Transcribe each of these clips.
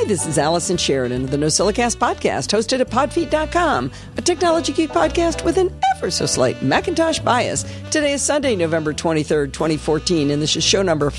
this is Allison Sheridan of the NosillaCast podcast, hosted at podfeet.com, a technology geek podcast with an ever-so-slight Macintosh bias. Today is Sunday, November 23rd, 2014, and this is show number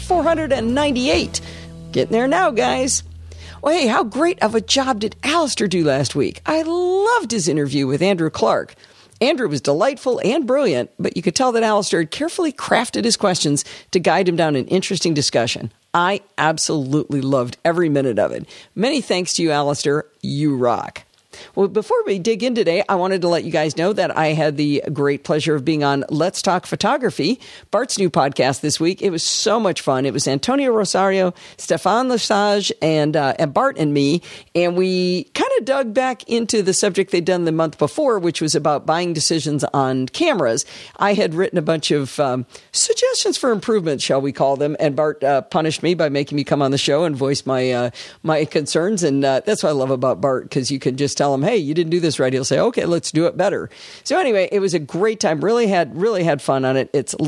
498. Getting there now, guys. Well, hey, how great of a job did Alistair do last week? I loved his interview with Andrew Clark. Andrew was delightful and brilliant, but you could tell that Alistair had carefully crafted his questions to guide him down an interesting discussion. I absolutely loved every minute of it. Many thanks to you, Alistair. You rock. Well, before we dig in today, I wanted to let you guys know that I had the great pleasure of being on Let's Talk Photography, Bart's new podcast this week. It was so much fun. It was Antonio Rosario, Stefan Lesage, and Bart and me, and we kind of dug back into the subject they'd done the month before, which was about buying decisions on cameras. I had written a bunch of suggestions for improvement, shall we call them, and Bart punished me by making me come on the show and voice my concerns, and that's what I love about Bart, because you can just tell him, hey, you didn't do this right. He'll say, okay, let's do it better. So anyway, it was a great time. Really had fun on it. It's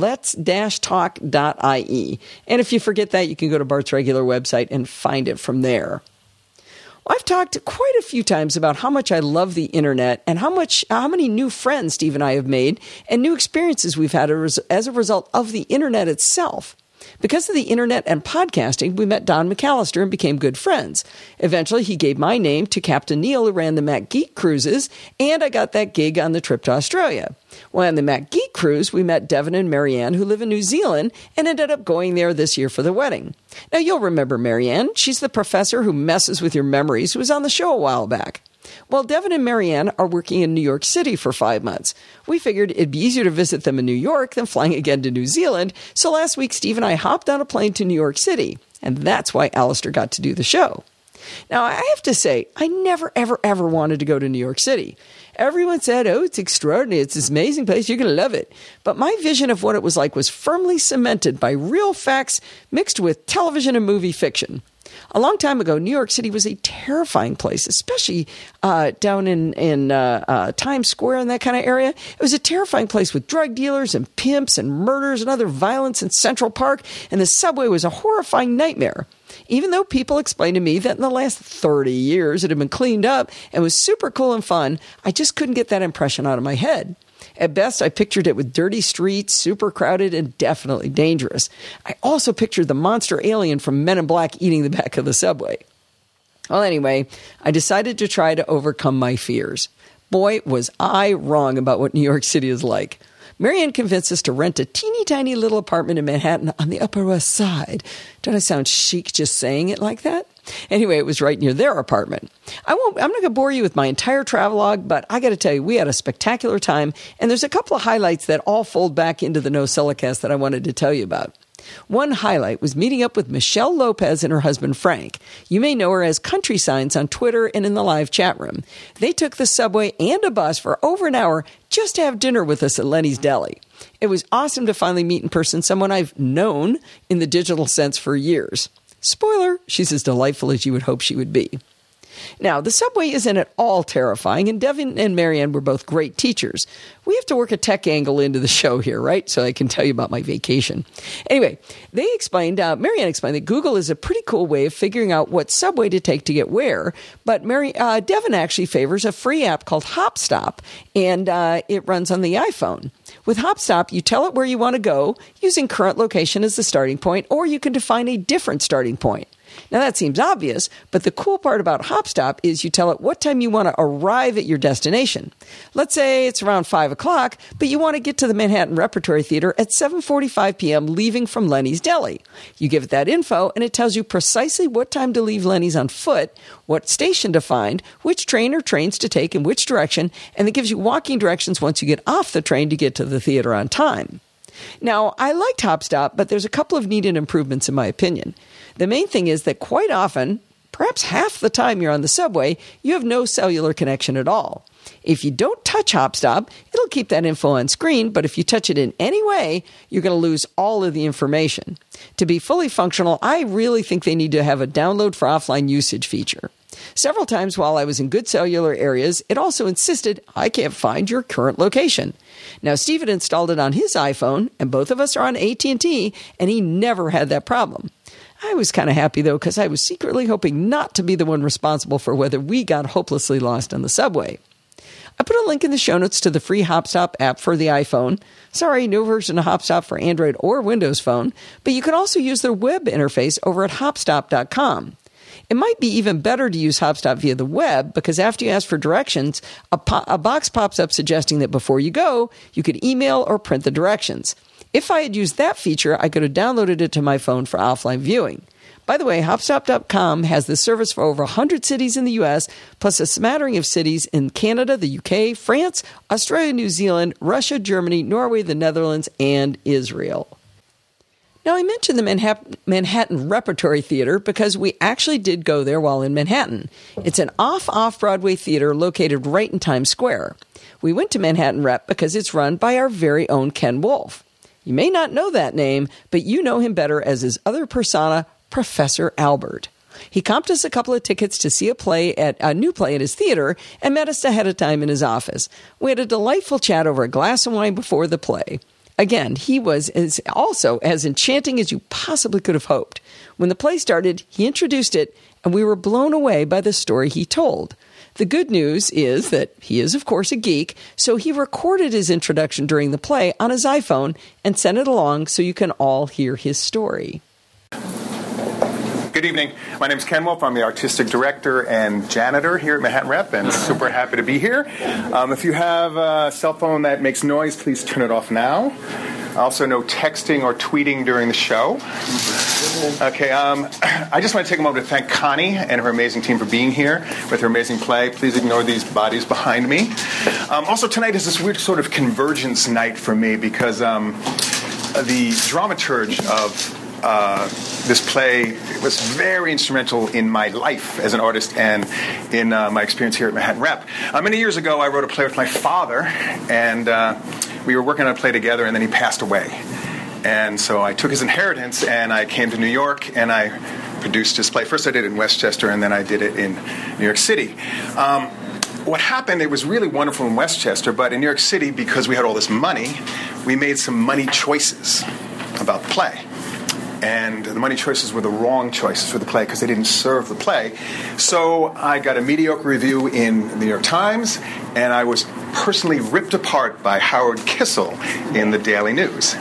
lets-talk.ie. And if you forget that, you can go to Bart's regular website and find it from there. Well, I've talked quite a few times about how much I love the internet and how many new friends Steve and I have made and new experiences we've had as a result of the internet itself. Because of the internet and podcasting, we met Don McAllister and became good friends. Eventually, he gave my name to Captain Neil, who ran the Mac Geek Cruises, and I got that gig on the trip to Australia. Well, on the Mac Geek Cruise, we met Devin and Marianne, who live in New Zealand, and ended up going there this year for the wedding. Now, you'll remember Marianne. She's the professor who messes with your memories, who was on the show a while back. Well, Devin and Marianne are working in New York City for 5 months. We figured it'd be easier to visit them in New York than flying again to New Zealand, so last week Steve and I hopped on a plane to New York City, and that's why Alistair got to do the show. Now, I have to say, I never, ever wanted to go to New York City. Everyone said, oh, it's extraordinary, it's this amazing place, you're going to love it. But my vision of what it was like was firmly cemented by real facts mixed with television and movie fiction. A long time ago, New York City was a terrifying place, especially down in Times Square and that kind of area. It was a terrifying place with drug dealers and pimps and murders and other violence in Central Park, and the subway was a horrifying nightmare. Even though people explained to me that in the last 30 years it had been cleaned up and was super cool and fun, I just couldn't get that impression out of my head. At best, I pictured it with dirty streets, super crowded, and definitely dangerous. I also pictured the monster alien from Men in Black eating the back of the subway. Well, anyway, I decided to try to overcome my fears. Boy, was I wrong about what New York City is like. Marianne convinced us to rent a teeny tiny little apartment in Manhattan on the Upper West Side. Don't I sound chic just saying it like that? Anyway, it was right near their apartment. I'm not going to bore you with my entire travelogue, but I got to tell you, we had a spectacular time, and there's a couple of highlights that all fold back into the NosillaCast that I wanted to tell you about. One highlight was meeting up with Michelle Lopez and her husband Frank. You may know her as Country Signs on Twitter and in the live chat room. They took the subway and a bus for over an hour just to have dinner with us at Lenny's Deli. It was awesome to finally meet in person someone I've known in the digital sense for years. Spoiler, she's as delightful as you would hope she would be. Now, the subway isn't at all terrifying, and Devin and Marianne were both great teachers. We have to work a tech angle into the show here, right? So I can tell you about my vacation. Anyway, Marianne explained that Google is a pretty cool way of figuring out what subway to take to get where, but Devin actually favors a free app called HopStop, and it runs on the iPhone. With HopStop, you tell it where you want to go using current location as the starting point, or you can define a different starting point. Now, that seems obvious, but the cool part about HopStop is you tell it what time you want to arrive at your destination. Let's say it's around 5 o'clock, but you want to get to the Manhattan Repertory Theater at 7:45 p.m. leaving from Lenny's Deli. You give it that info, and it tells you precisely what time to leave Lenny's on foot, what station to find, which train or trains to take in which direction, and it gives you walking directions once you get off the train to get to the theater on time. Now, I liked HopStop, but there's a couple of needed improvements in my opinion. The main thing is that quite often, perhaps half the time you're on the subway, you have no cellular connection at all. If you don't touch HopStop, it'll keep that info on screen, but if you touch it in any way, you're going to lose all of the information. To be fully functional, I really think they need to have a download for offline usage feature. Several times while I was in good cellular areas, it also insisted, I can't find your current location. Now, Steve had installed it on his iPhone, and both of us are on AT&T, and he never had that problem. I was kind of happy, though, because I was secretly hoping not to be the one responsible for whether we got hopelessly lost on the subway. I put a link in the show notes to the free HopStop app for the iPhone. Sorry, no version of HopStop for Android or Windows Phone, but you can also use their web interface over at hopstop.com. It might be even better to use HopStop via the web because after you ask for directions, a box pops up suggesting that before you go, you could email or print the directions. If I had used that feature, I could have downloaded it to my phone for offline viewing. By the way, Hopstop.com has this service for over 100 cities in the U.S., plus a smattering of cities in Canada, the U.K., France, Australia, New Zealand, Russia, Germany, Norway, the Netherlands, and Israel. Now, I mentioned the Manhattan Repertory Theater because we actually did go there while in Manhattan. It's an off-Broadway theater located right in Times Square. We went to Manhattan Rep because it's run by our very own Ken Wolfe. You may not know that name, but you know him better as his other persona, Professor Albert. He comped us a couple of tickets to see a new play at his theater and met us ahead of time in his office. We had a delightful chat over a glass of wine before the play. Again, he was also as enchanting as you possibly could have hoped. When the play started, he introduced it, and we were blown away by the story he told. The good news is that he is, of course, a geek, so he recorded his introduction during the play on his iPhone and sent it along so you can all hear his story. Good evening. My name is Ken Wolfe. I'm the artistic director and janitor here at Manhattan Rep, and super happy to be here. If you have a cell phone that makes noise, please turn it off now. Also, no texting or tweeting during the show. Okay, I just want to take a moment to thank Connie and her amazing team for being here with her amazing play. Please ignore these bodies behind me. Also, tonight is this weird sort of convergence night for me because the dramaturge of this play was very instrumental in my life as an artist and in my experience here at Manhattan Rep. Many years ago, I wrote a play with my father, and we were working on a play together, and then he passed away. And so I took his inheritance, and I came to New York, and I produced his play. First I did it in Westchester, and then I did it in New York City. What happened, it was really wonderful in Westchester, but in New York City, because we had all this money, we made some money choices about the play. And the money choices were the wrong choices for the play because they didn't serve the play. So I got a mediocre review in the New York Times, and I was personally ripped apart by Howard Kissel in the Daily News.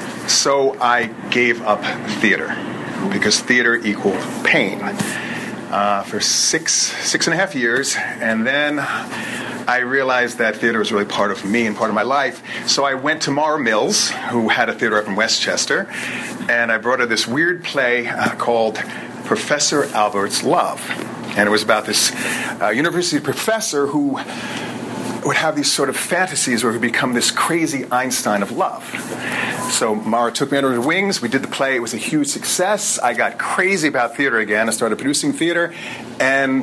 So I gave up theater because theater equaled pain for six and a half years, and then I realized that theater was really part of me and part of my life. So I went to Mara Mills, who had a theater up in Westchester, and I brought her this weird play called Professor Albert's Love. And it was about this university professor who would have these sort of fantasies where he would become this crazy Einstein of love. So Mara took me under her wings. We did the play. It was a huge success. I got crazy about theater again. I started producing theater, and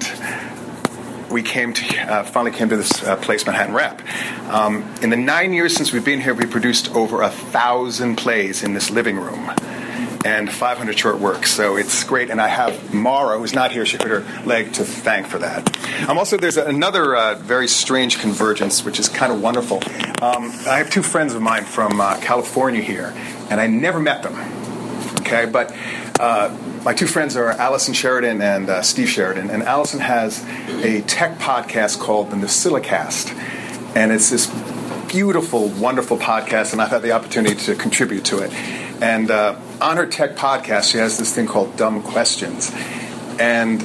we finally came to this place, Manhattan Rep. In the 9 years since we've been here, we produced over 1,000 plays in this living room and 500 short works. So it's great. And I have Mara, who's not here, she hurt her leg, to thank for that. There's another very strange convergence, which is kind of wonderful. I have two friends of mine from California here, and I never met them. Okay, but my two friends are Allison Sheridan and Steve Sheridan, and Allison has a tech podcast called the Nasilicast, and it's this beautiful, wonderful podcast, and I've had the opportunity to contribute to it. And on her tech podcast, she has this thing called Dumb Questions, and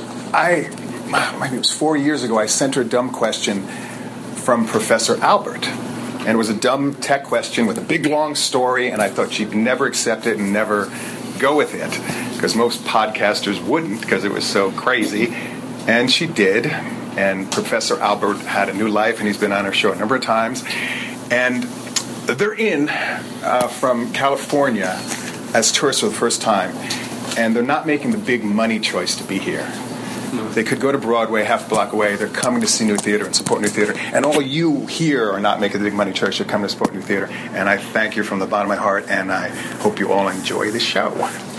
maybe it was 4 years ago, I sent her a dumb question from Professor Albert. And it was a dumb tech question with a big, long story, and I thought she'd never accept it and never go with it, because most podcasters wouldn't, because it was so crazy. And she did, and Professor Albert had a new life, and he's been on our show a number of times. And they're in from California as tourists for the first time, and they're not making the big money choice to be here. They could go to Broadway, half a block away. They're coming to see new theater and support new theater. And all you here are not making the big money choice. You're coming to support new theater. And I thank you from the bottom of my heart, and I hope you all enjoy the show.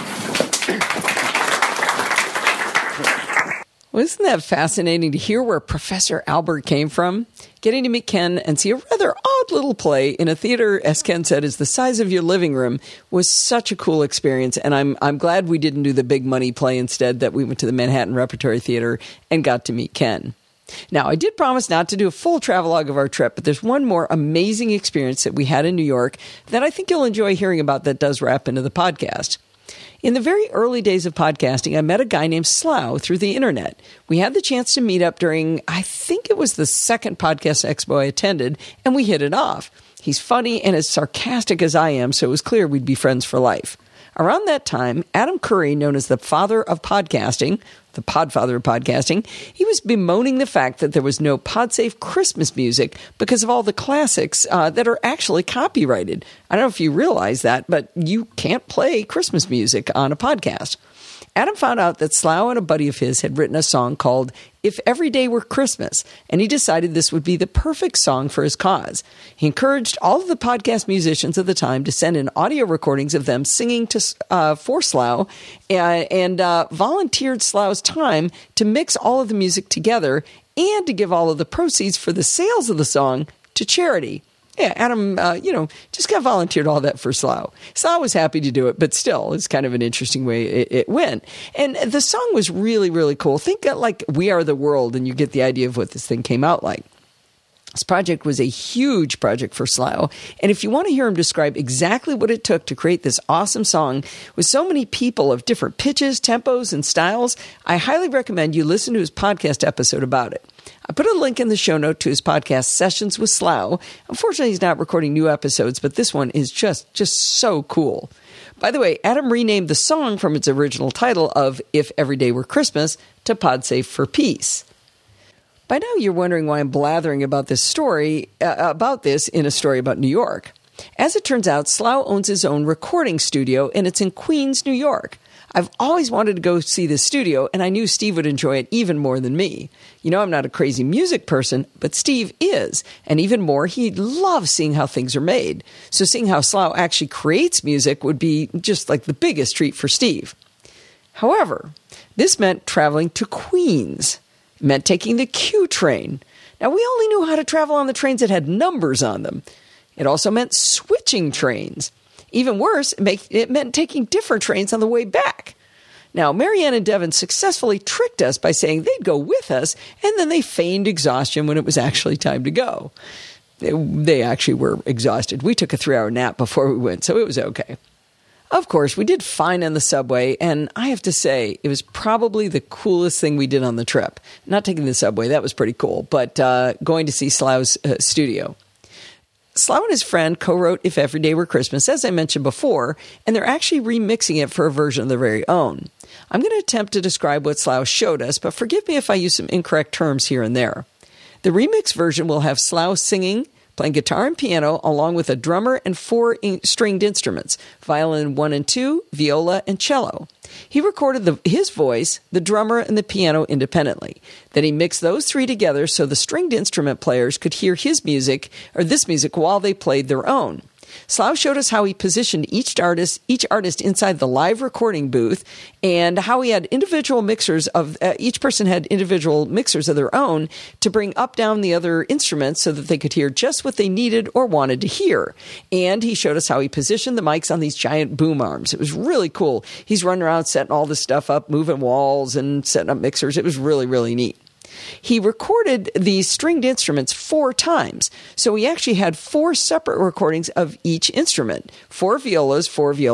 Well, isn't that fascinating to hear where Professor Albert came from? Getting to meet Ken and see a rather odd odd little play in a theater, as Ken said, is the size of your living room, was such a cool experience. And I'm glad we didn't do the big money play instead, that we went to the Manhattan Repertory Theater and got to meet Ken. Now, I did promise not to do a full travelogue of our trip, but there's one more amazing experience that we had in New York that I think you'll enjoy hearing about that does wrap into the podcast. In the very early days of podcasting, I met a guy named Slough through the internet. We had the chance to meet up during, I think it was the second podcast expo I attended, and we hit it off. He's funny and as sarcastic as I am, so it was clear we'd be friends for life. Around that time, Adam Curry, known as the father of podcasting, the podfather of podcasting, he was bemoaning the fact that there was no PodSafe Christmas music because of all the classics that are actually copyrighted. I don't know if you realize that, but you can't play Christmas music on a podcast. Adam found out that Slough and a buddy of his had written a song called If Every Day Were Christmas, and he decided this would be the perfect song for his cause. He encouraged all of the podcast musicians of the time to send in audio recordings of them singing for Slough and volunteered Slough's time to mix all of the music together and to give all of the proceeds for the sales of the song to charity. Yeah, Adam, just got volunteered all that for Slough. Slough was happy to do it, but still, it's kind of an interesting way it went. And the song was really, really cool. Think like We Are the World, and you get the idea of what this thing came out like. This project was a huge project for Slough, and if you want to hear him describe exactly what it took to create this awesome song with so many people of different pitches, tempos, and styles, I highly recommend you listen to his podcast episode about it. I put a link in the show note to his podcast, Sessions with Slough. Unfortunately, he's not recording new episodes, but this one is just so cool. By the way, Adam renamed the song from its original title of If Every Day Were Christmas to PodSafe for Peace. By now, you're wondering why I'm blathering about this story, in a story about New York. As it turns out, Slough owns his own recording studio, and it's in Queens, New York. I've always wanted to go see this studio, and I knew Steve would enjoy it even more than me. You know, I'm not a crazy music person, but Steve is. And even more, he loves seeing how things are made. So seeing how Slough actually creates music would be just like the biggest treat for Steve. However, this meant traveling to Queens. It meant taking the Q train. Now, we only knew how to travel on the trains that had numbers on them. It also meant switching trains. Even worse, it meant taking different trains on the way back. Now, Marianne and Devin successfully tricked us by saying they'd go with us, and then they feigned exhaustion when it was actually time to go. They actually were exhausted. We took a 3-hour nap before we went, so it was okay. Of course, we did fine on the subway, and I have to say, it was probably the coolest thing we did on the trip. Not taking the subway, that was pretty cool, but going to see Slough's studio. Slough and his friend co-wrote If Every Day Were Christmas, as I mentioned before, and they're actually remixing it for a version of their very own. I'm going to attempt to describe what Slough showed us, but forgive me if I use some incorrect terms here and there. The remix version will have Slough singing, playing guitar and piano, along with a drummer and 4 stringed instruments, violin 1 and 2, viola, and cello. He recorded his voice, the drummer, and the piano independently. Then he mixed those 3 together so the stringed instrument players could hear his music, or this music, while they played their own. Slough showed us how he positioned each artist inside the live recording booth, and how he had individual mixers of each person had individual mixers of their own to bring up down the other instruments so that they could hear just what they needed or wanted to hear. And he showed us how he positioned the mics on these giant boom arms. It was really cool. He's running around setting all this stuff up, moving walls and setting up mixers. It was really, really neat. He recorded these stringed instruments 4 times. So he actually had 4 separate recordings of each instrument. 4 violins.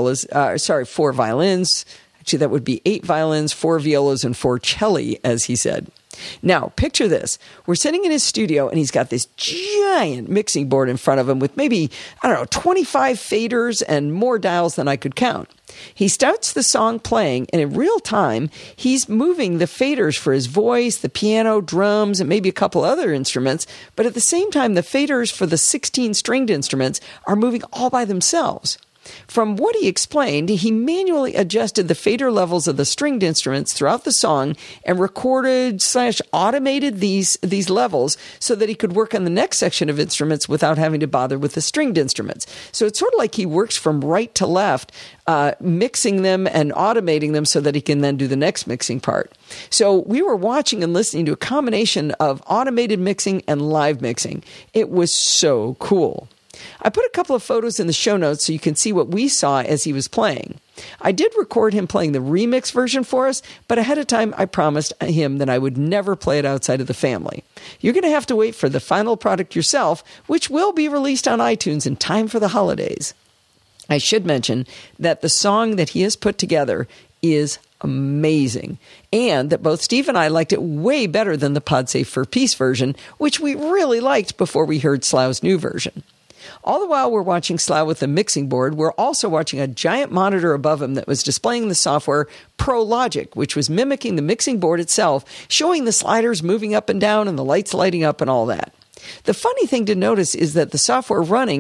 Actually, that would be 8 violins, 4 violas, and 4 celli, as he said. Now, picture this. We're sitting in his studio, and he's got this giant mixing board in front of him with maybe, 25 faders and more dials than I could count. He starts the song playing, and in real time, he's moving the faders for his voice, the piano, drums, and maybe a couple other instruments. But at the same time, the faders for the 16 stringed instruments are moving all by themselves. From what he explained, he manually adjusted the fader levels of the stringed instruments throughout the song and recorded/automated these levels so that he could work on the next section of instruments without having to bother with the stringed instruments. So it's sort of like he works from right to left, mixing them and automating them so that he can then do the next mixing part. So we were watching and listening to a combination of automated mixing and live mixing. It was so cool. I put a couple of photos in the show notes so you can see what we saw as he was playing. I did record him playing the remix version for us, but ahead of time I promised him that I would never play it outside of the family. You're going to have to wait for the final product yourself, which will be released on iTunes in time for the holidays. I should mention that the song that he has put together is amazing, and that both Steve and I liked it way better than the PodSafe for Peace version, which we really liked before we heard Slough's new version. All the while we're watching Slough with the mixing board, we're also watching a giant monitor above him that was displaying the software ProLogic, which was mimicking the mixing board itself, showing the sliders moving up and down and the lights lighting up and all that. The funny thing to notice is that the software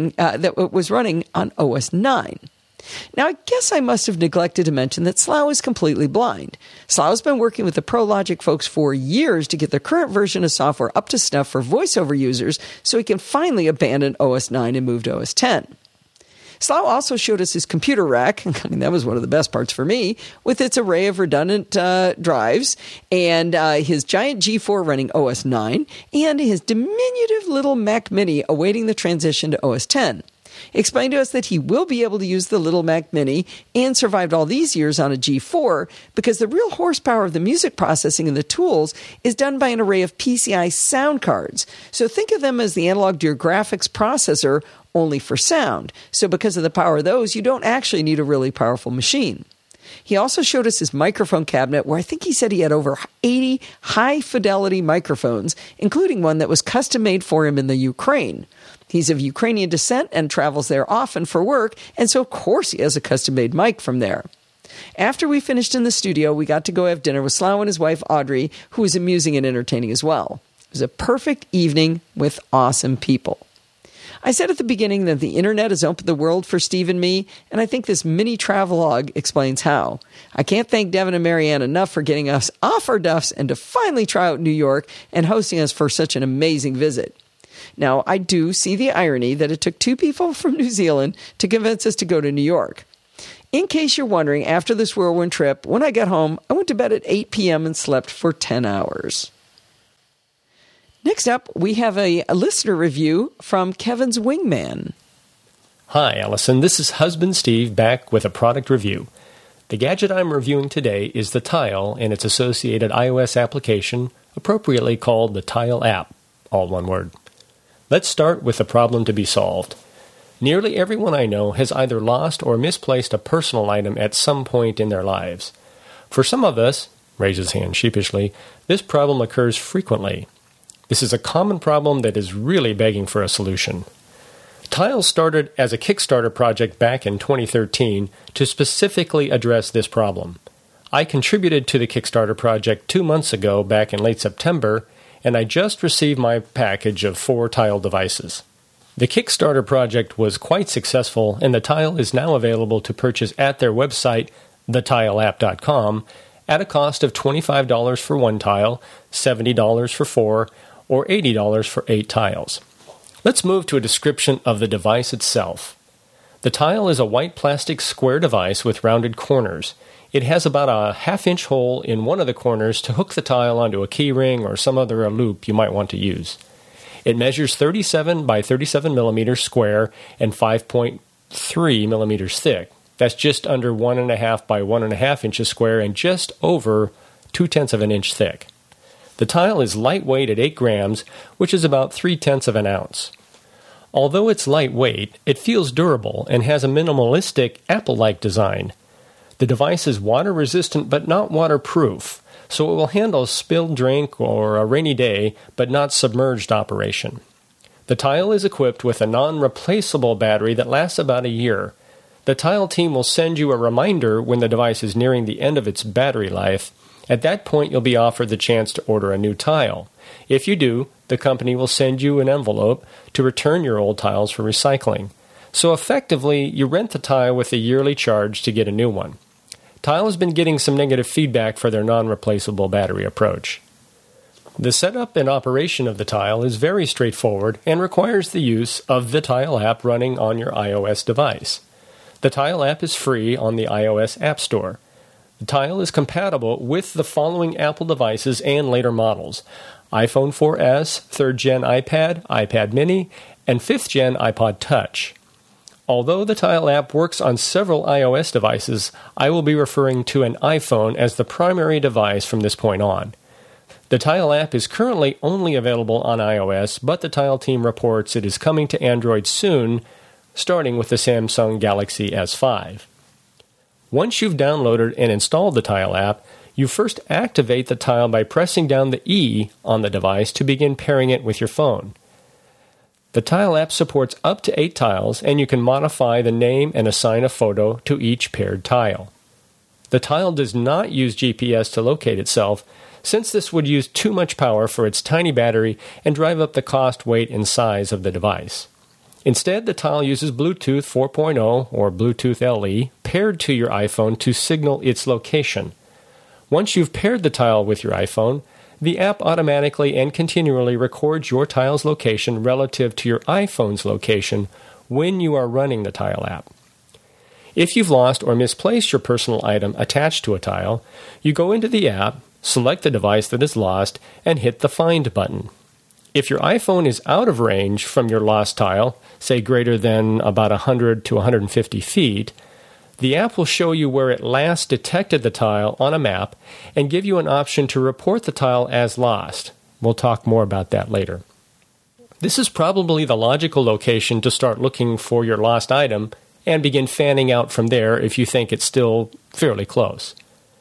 was running on OS 9. Now, I guess I must have neglected to mention that Slough is completely blind. Slough's been working with the ProLogic folks for years to get the current version of software up to snuff for voiceover users so he can finally abandon OS 9 and move to OS 10. Slough also showed us his computer rack. I mean, that was one of the best parts for me, with its array of redundant drives, and his giant G4 running OS 9, and his diminutive little Mac Mini awaiting the transition to OS 10. He explained to us that he will be able to use the little Mac Mini and survived all these years on a G4 because the real horsepower of the music processing and the tools is done by an array of PCI sound cards. So think of them as the analog to your graphics processor, only for sound. So because of the power of those, you don't actually need a really powerful machine. He also showed us his microphone cabinet where I think he said he had over 80 high-fidelity microphones, including one that was custom-made for him in the Ukraine. He's of Ukrainian descent and travels there often for work, and so of course he has a custom-made mic from there. After we finished in the studio, we got to go have dinner with Slough and his wife, Audrey, who was amusing and entertaining as well. It was a perfect evening with awesome people. I said at the beginning that the internet has opened the world for Steve and me, and I think this mini travelogue explains how. I can't thank Devin and Marianne enough for getting us off our duffs and to finally try out New York and hosting us for such an amazing visit. Now, I do see the irony that it took two people from New Zealand to convince us to go to New York. In case you're wondering, after this whirlwind trip, when I got home, I went to bed at 8 p.m. and slept for 10 hours. Next up, we have a listener review from Kevin's Wingman. Hi, Allison. This is Husband Steve back with a product review. The gadget I'm reviewing today is the Tile and its associated iOS application, appropriately called the Tile app, all one word. Let's start with the problem to be solved. Nearly everyone I know has either lost or misplaced a personal item at some point in their lives. For some of us, raise his hand sheepishly, this problem occurs frequently. This is a common problem that is really begging for a solution. Tile started as a Kickstarter project back in 2013 to specifically address this problem. I contributed to the Kickstarter project 2 months ago back in late September, and I just received my package of 4 Tile devices. The Kickstarter project was quite successful, and the Tile is now available to purchase at their website, thetileapp.com, at a cost of $25 for 1 tile, $70 for 4, or $80 for 8 tiles. Let's move to a description of the device itself. The Tile is a white plastic square device with rounded corners. It has about a half-inch hole in one of the corners to hook the Tile onto a key ring or some other loop you might want to use. It measures 37 by 37 millimeters square and 5.3 millimeters thick. That's just under 1.5 by 1.5 inches square and just over 0.2 of an inch thick. The Tile is lightweight at 8 grams, which is about 0.3 of an ounce. Although it's lightweight, it feels durable and has a minimalistic Apple-like design. The device is water-resistant but not waterproof, so it will handle spilled drink or a rainy day, but not submerged operation. The Tile is equipped with a non-replaceable battery that lasts about a year. The Tile team will send you a reminder when the device is nearing the end of its battery life. At that point, you'll be offered the chance to order a new Tile. If you do, the company will send you an envelope to return your old tiles for recycling. So effectively, you rent the Tile with a yearly charge to get a new one. Tile has been getting some negative feedback for their non-replaceable battery approach. The setup and operation of the Tile is very straightforward and requires the use of the Tile app running on your iOS device. The Tile app is free on the iOS App Store. The Tile is compatible with the following Apple devices and later models: iPhone 4S, 3rd Gen iPad, iPad mini, and 5th Gen iPod Touch. Although the Tile app works on several iOS devices, I will be referring to an iPhone as the primary device from this point on. The Tile app is currently only available on iOS, but the Tile team reports it is coming to Android soon, starting with the Samsung Galaxy S5. Once you've downloaded and installed the Tile app, you first activate the Tile by pressing down the E on the device to begin pairing it with your phone. The Tile app supports up to 8 tiles, and you can modify the name and assign a photo to each paired tile. The Tile does not use GPS to locate itself, since this would use too much power for its tiny battery and drive up the cost, weight, and size of the device. Instead, the Tile uses Bluetooth 4.0 or Bluetooth LE paired to your iPhone to signal its location. Once you've paired the Tile with your iPhone, the app automatically and continually records your Tile's location relative to your iPhone's location when you are running the Tile app. If you've lost or misplaced your personal item attached to a Tile, you go into the app, select the device that is lost, and hit the Find button. If your iPhone is out of range from your lost Tile, say greater than about 100 to 150 feet, the app will show you where it last detected the Tile on a map and give you an option to report the Tile as lost. We'll talk more about that later. This is probably the logical location to start looking for your lost item and begin fanning out from there if you think it's still fairly close.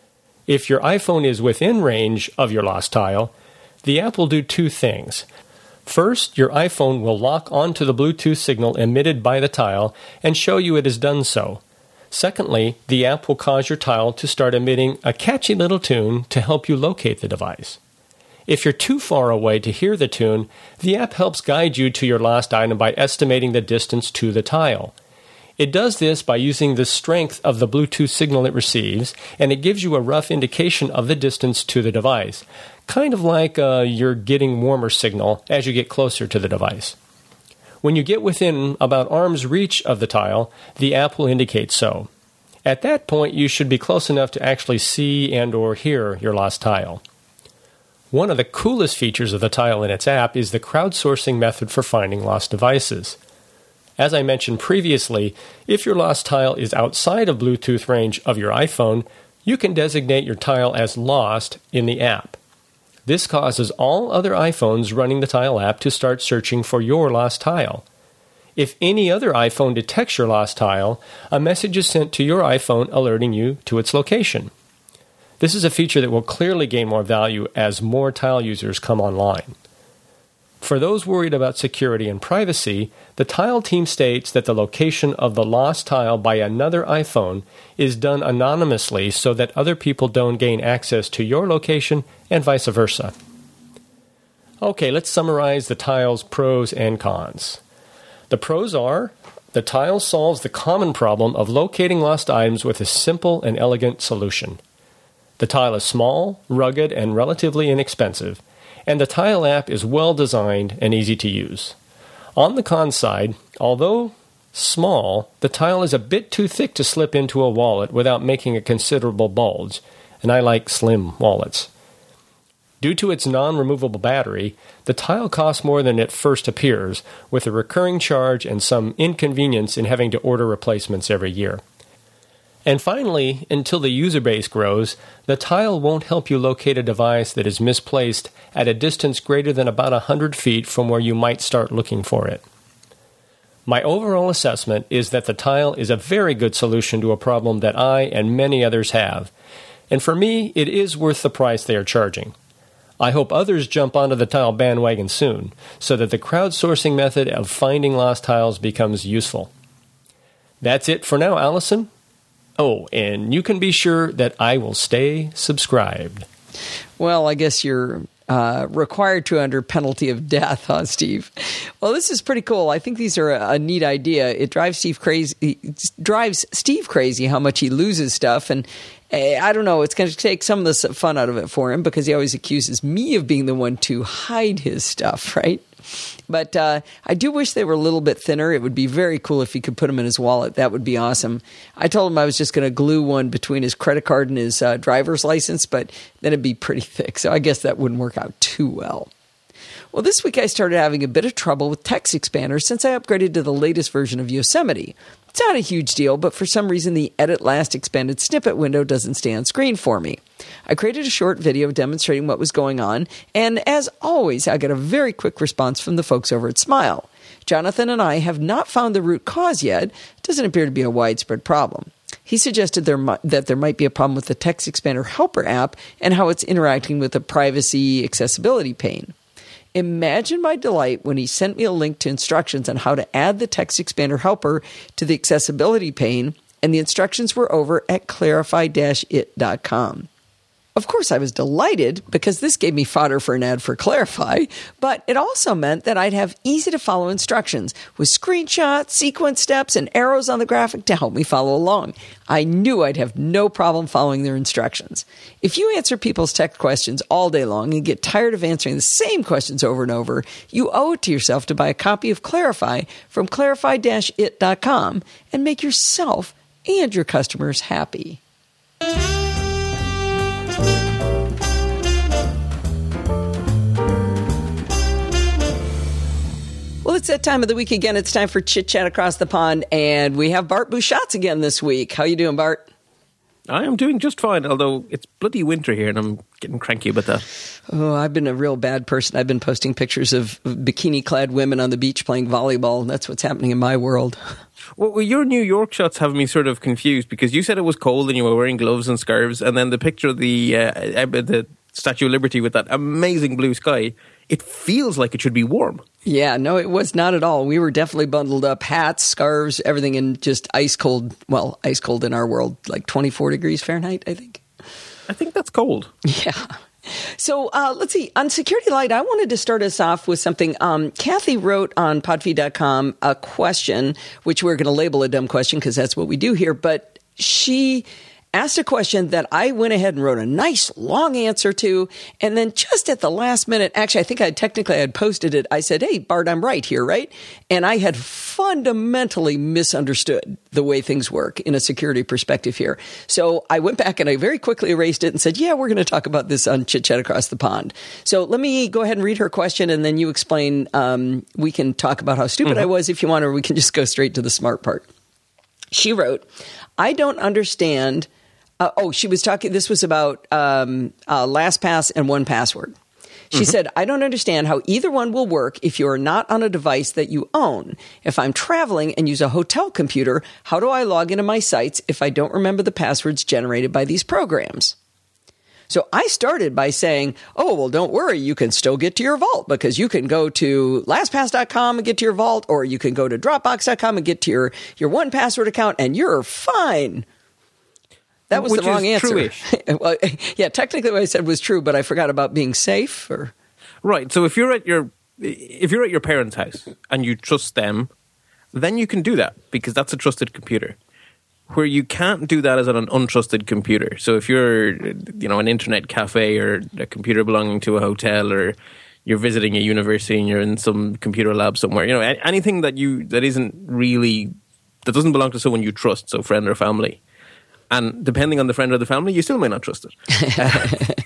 If your iPhone is within range of your lost Tile, the app will do 2 things. First, your iPhone will lock onto the Bluetooth signal emitted by the Tile and show you it has done so. Secondly, the app will cause your Tile to start emitting a catchy little tune to help you locate the device. If you're too far away to hear the tune, the app helps guide you to your lost item by estimating the distance to the Tile. It does this by using the strength of the Bluetooth signal it receives, and it gives you a rough indication of the distance to the device, kind of like your getting warmer signal as you get closer to the device. When you get within about arm's reach of the Tile, the app will indicate so. At that point, you should be close enough to actually see and or hear your lost Tile. One of the coolest features of the Tile in its app is the crowdsourcing method for finding lost devices. As I mentioned previously, if your lost Tile is outside of Bluetooth range of your iPhone, you can designate your Tile as lost in the app. This causes all other iPhones running the Tile app to start searching for your lost Tile. If any other iPhone detects your lost Tile, a message is sent to your iPhone alerting you to its location. This is a feature that will clearly gain more value as more Tile users come online. For those worried about security and privacy, the Tile team states that the location of the lost Tile by another iPhone is done anonymously so that other people don't gain access to your location and vice versa. Okay, let's summarize the Tile's pros and cons. The pros are: the Tile solves the common problem of locating lost items with a simple and elegant solution. The Tile is small, rugged, and relatively inexpensive, and the Tile app is well designed and easy to use. On the con side, although small, the Tile is a bit too thick to slip into a wallet without making a considerable bulge, and I like slim wallets. Due to its non-removable battery, the Tile costs more than it first appears, with a recurring charge and some inconvenience in having to order replacements every year. And finally, until the user base grows, the Tile won't help you locate a device that is misplaced at a distance greater than about 100 feet from where you might start looking for it. My overall assessment is that the Tile is a very good solution to a problem that I and many others have, and for me, it is worth the price they are charging. I hope others jump onto the Tile bandwagon soon, so that the crowdsourcing method of finding lost Tiles becomes useful. That's it for now, Allison. Oh, and you can be sure that I will stay subscribed. Well, I guess you're required to under penalty of death, huh, Steve? Well, this is pretty cool. I think these are a neat idea. It drives Steve crazy. It drives Steve crazy how much he loses stuff, and I don't know. It's going to take some of the fun out of it for him because he always accuses me of being the one to hide his stuff, right? But I do wish they were a little bit thinner. It would be very cool if he could put them in his wallet. That would be awesome. I told him I was just going to glue one between his credit card and his driver's license, but then it'd be pretty thick. So I guess that wouldn't work out too well. Well, this week I started having a bit of trouble with TextExpander since I upgraded to the latest version of Yosemite. It's not a huge deal, but for some reason the Edit Last Expanded Snippet window doesn't stay on screen for me. I created a short video demonstrating what was going on, and as always, I got a very quick response from the folks over at Smile. Jonathan and I have not found the root cause yet. It doesn't appear to be a widespread problem. He suggested that there might be a problem with the TextExpander Helper app and how it's interacting with the privacy accessibility pane. Imagine my delight when he sent me a link to instructions on how to add the TextExpander helper to the accessibility pane, and the instructions were over at clarify-it.com. Of course, I was delighted because this gave me fodder for an ad for Clarify, but it also meant that I'd have easy-to-follow instructions with screenshots, sequence steps, and arrows on the graphic to help me follow along. I knew I'd have no problem following their instructions. If you answer people's tech questions all day long and get tired of answering the same questions over and over, you owe it to yourself to buy a copy of Clarify from clarify-it.com and make yourself and your customers happy. Well, it's that time of the week again. It's time for Chit Chat Across the Pond, and we have Bart Busschots again this week. How you doing, Bart? I am doing just fine, although it's bloody winter here, and I'm getting cranky about that. Oh, I've been a real bad person. I've been posting pictures of bikini-clad women on the beach playing volleyball. That's what's happening in my world. Well, your New York shots have me sort of confused, because you said it was cold and you were wearing gloves and scarves, and then the picture of the Statue of Liberty with that amazing blue sky, it feels like it should be warm. Yeah, no, it was not at all. We were definitely bundled up, hats, scarves, everything in just ice cold in our world, like 24 degrees Fahrenheit, I think. I think that's cold. Yeah. So let's see. On Security Light, I wanted to start us off with something. Kathy wrote on podfeed.com a question, which we're going to label a dumb question because that's what we do here. But she asked a question that I went ahead and wrote a nice long answer to. And then just at the last minute, actually, I think I had posted it. I said, hey, Bart, I'm right here, right? And I had fundamentally misunderstood the way things work in a security perspective here. So I went back and I very quickly erased it and said, yeah, we're going to talk about this on Chit Chat Across the Pond. So let me go ahead and read her question, and then you explain. We can talk about how stupid I was if you want, or we can just go straight to the smart part. She wrote, I don't understand. She was talking, this was about LastPass and 1Password. She said, I don't understand how either one will work if you are not on a device that you own. If I'm traveling and use a hotel computer, how do I log into my sites if I don't remember the passwords generated by these programs? So I started by saying, oh, well, don't worry. You can still get to your vault because you can go to LastPass.com and get to your vault, or you can go to Dropbox.com and get to your 1Password account, and you're fine. That was the wrong answer. Well, yeah, technically what I said was true, but I forgot about being safe. Right. So if you're at your parents' house and you trust them, then you can do that because that's a trusted computer. Where you can't do that is on an untrusted computer. So if you're, an internet cafe or a computer belonging to a hotel, or you're visiting a university and you're in some computer lab somewhere, anything that doesn't belong to someone you trust, so friend or family. And depending on the friend or the family, you still may not trust it.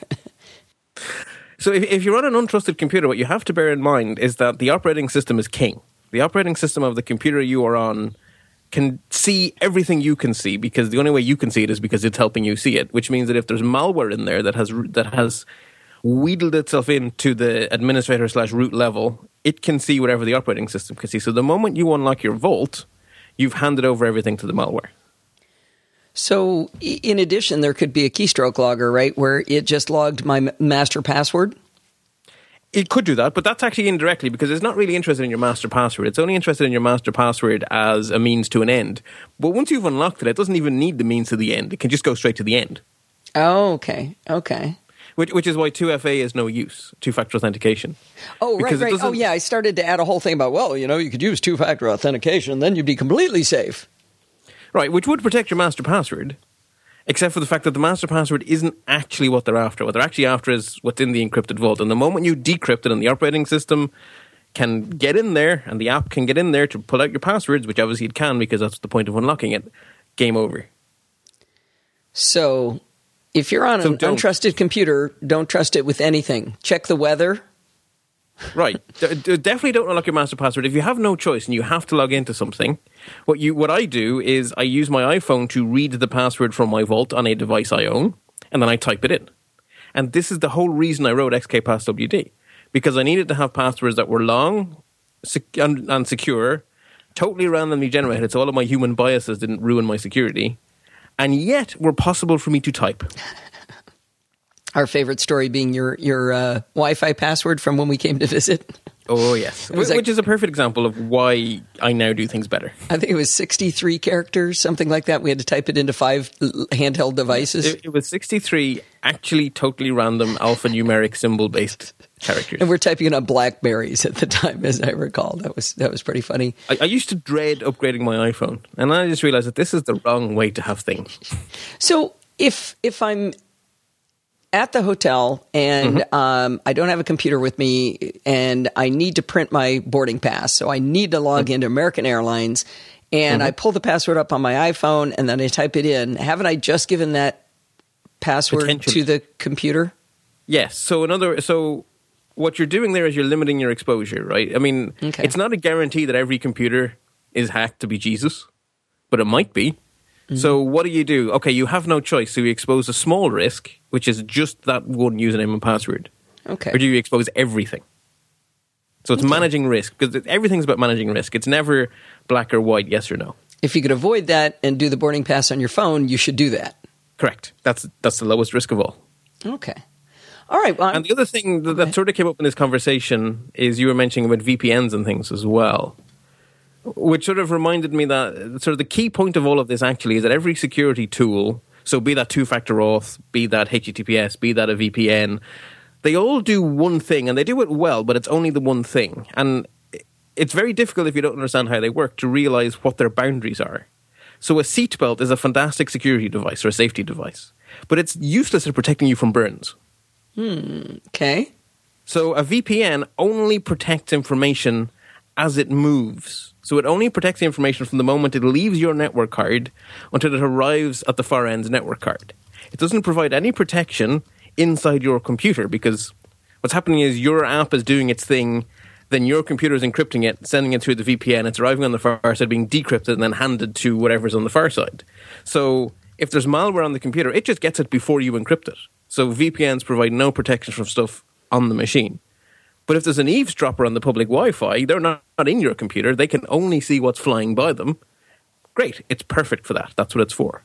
So if you're on an untrusted computer, what you have to bear in mind is that the operating system is king. The operating system of the computer you are on can see everything you can see, because the only way you can see it is because it's helping you see it, which means that if there's malware in there that has wheedled itself into the administrator/root level, it can see whatever the operating system can see. So the moment you unlock your vault, you've handed over everything to the malware. So, in addition, there could be a keystroke logger, right, where it just logged my master password? It could do that, but that's actually indirectly, because it's not really interested in your master password. It's only interested in your master password as a means to an end. But once you've unlocked it, it doesn't even need the means to the end. It can just go straight to the end. Oh, okay. Which is why 2FA is no use, two-factor authentication. Oh, Because right. it doesn't- Oh, yeah. I started to add a whole thing about, well, you could use two-factor authentication, then you'd be completely safe. Right, which would protect your master password, except for the fact that the master password isn't actually what they're after. What they're actually after is what's in the encrypted vault. And the moment you decrypt it and the operating system can get in there and the app can get in there to pull out your passwords, which obviously it can because that's the point of unlocking it, game over. So if you're on an untrusted computer, don't trust it with anything. Check the weather. Right. Definitely don't unlock your master password. If you have no choice and you have to log into something, what I do is I use my iPhone to read the password from my vault on a device I own, and then I type it in. And this is the whole reason I wrote XKPassWD, because I needed to have passwords that were long and secure, totally randomly generated, so all of my human biases didn't ruin my security, and yet were possible for me to type. Our favorite story being your Wi-Fi password from when we came to visit. Oh, yes. Which is a perfect example of why I now do things better. I think it was 63 characters, something like that. We had to type it into 5 handheld devices. It was 63 actually totally random alphanumeric symbol-based characters. And we're typing it on BlackBerries at the time, as I recall. That was pretty funny. I used to dread upgrading my iPhone, and I just realized that this is the wrong way to have things. So if I'm at the hotel and I don't have a computer with me and I need to print my boarding pass, so I need to log into American Airlines, and I pull the password up on my iPhone and then I type it in, haven't I just given that password to the computer? Yes. So what you're doing there is you're limiting your exposure, right? I mean, It's not a guarantee that every computer is hacked to be Jesus, but it might be. So what do? Okay, you have no choice. So you expose a small risk, which is just that one username and password. Okay. Or do you expose everything? So it's managing risk, because everything's about managing risk. It's never black or white, yes or no. If you could avoid that and do the boarding pass on your phone, you should do that. Correct. That's the lowest risk of all. Okay. All right. Well, and the other thing that sort of came up in this conversation is you were mentioning about VPNs and things as well, which sort of reminded me that sort of the key point of all of this actually is that every security tool, so be that two-factor auth, be that HTTPS, be that a VPN, they all do one thing, and they do it well, but it's only the one thing. And it's very difficult if you don't understand how they work to realize what their boundaries are. So a seatbelt is a fantastic security device or a safety device, but it's useless at protecting you from burns. Okay. So a VPN only protects information as it moves. So it only protects the information from the moment it leaves your network card until it arrives at the far end's network card. It doesn't provide any protection inside your computer, because what's happening is your app is doing its thing, then your computer is encrypting it, sending it through the VPN, it's arriving on the far side, being decrypted, and then handed to whatever's on the far side. So if there's malware on the computer, it just gets it before you encrypt it. So VPNs provide no protection from stuff on the machine. But if there's an eavesdropper on the public Wi-Fi, they're not in your computer. They can only see what's flying by them. Great. It's perfect for that. That's what it's for.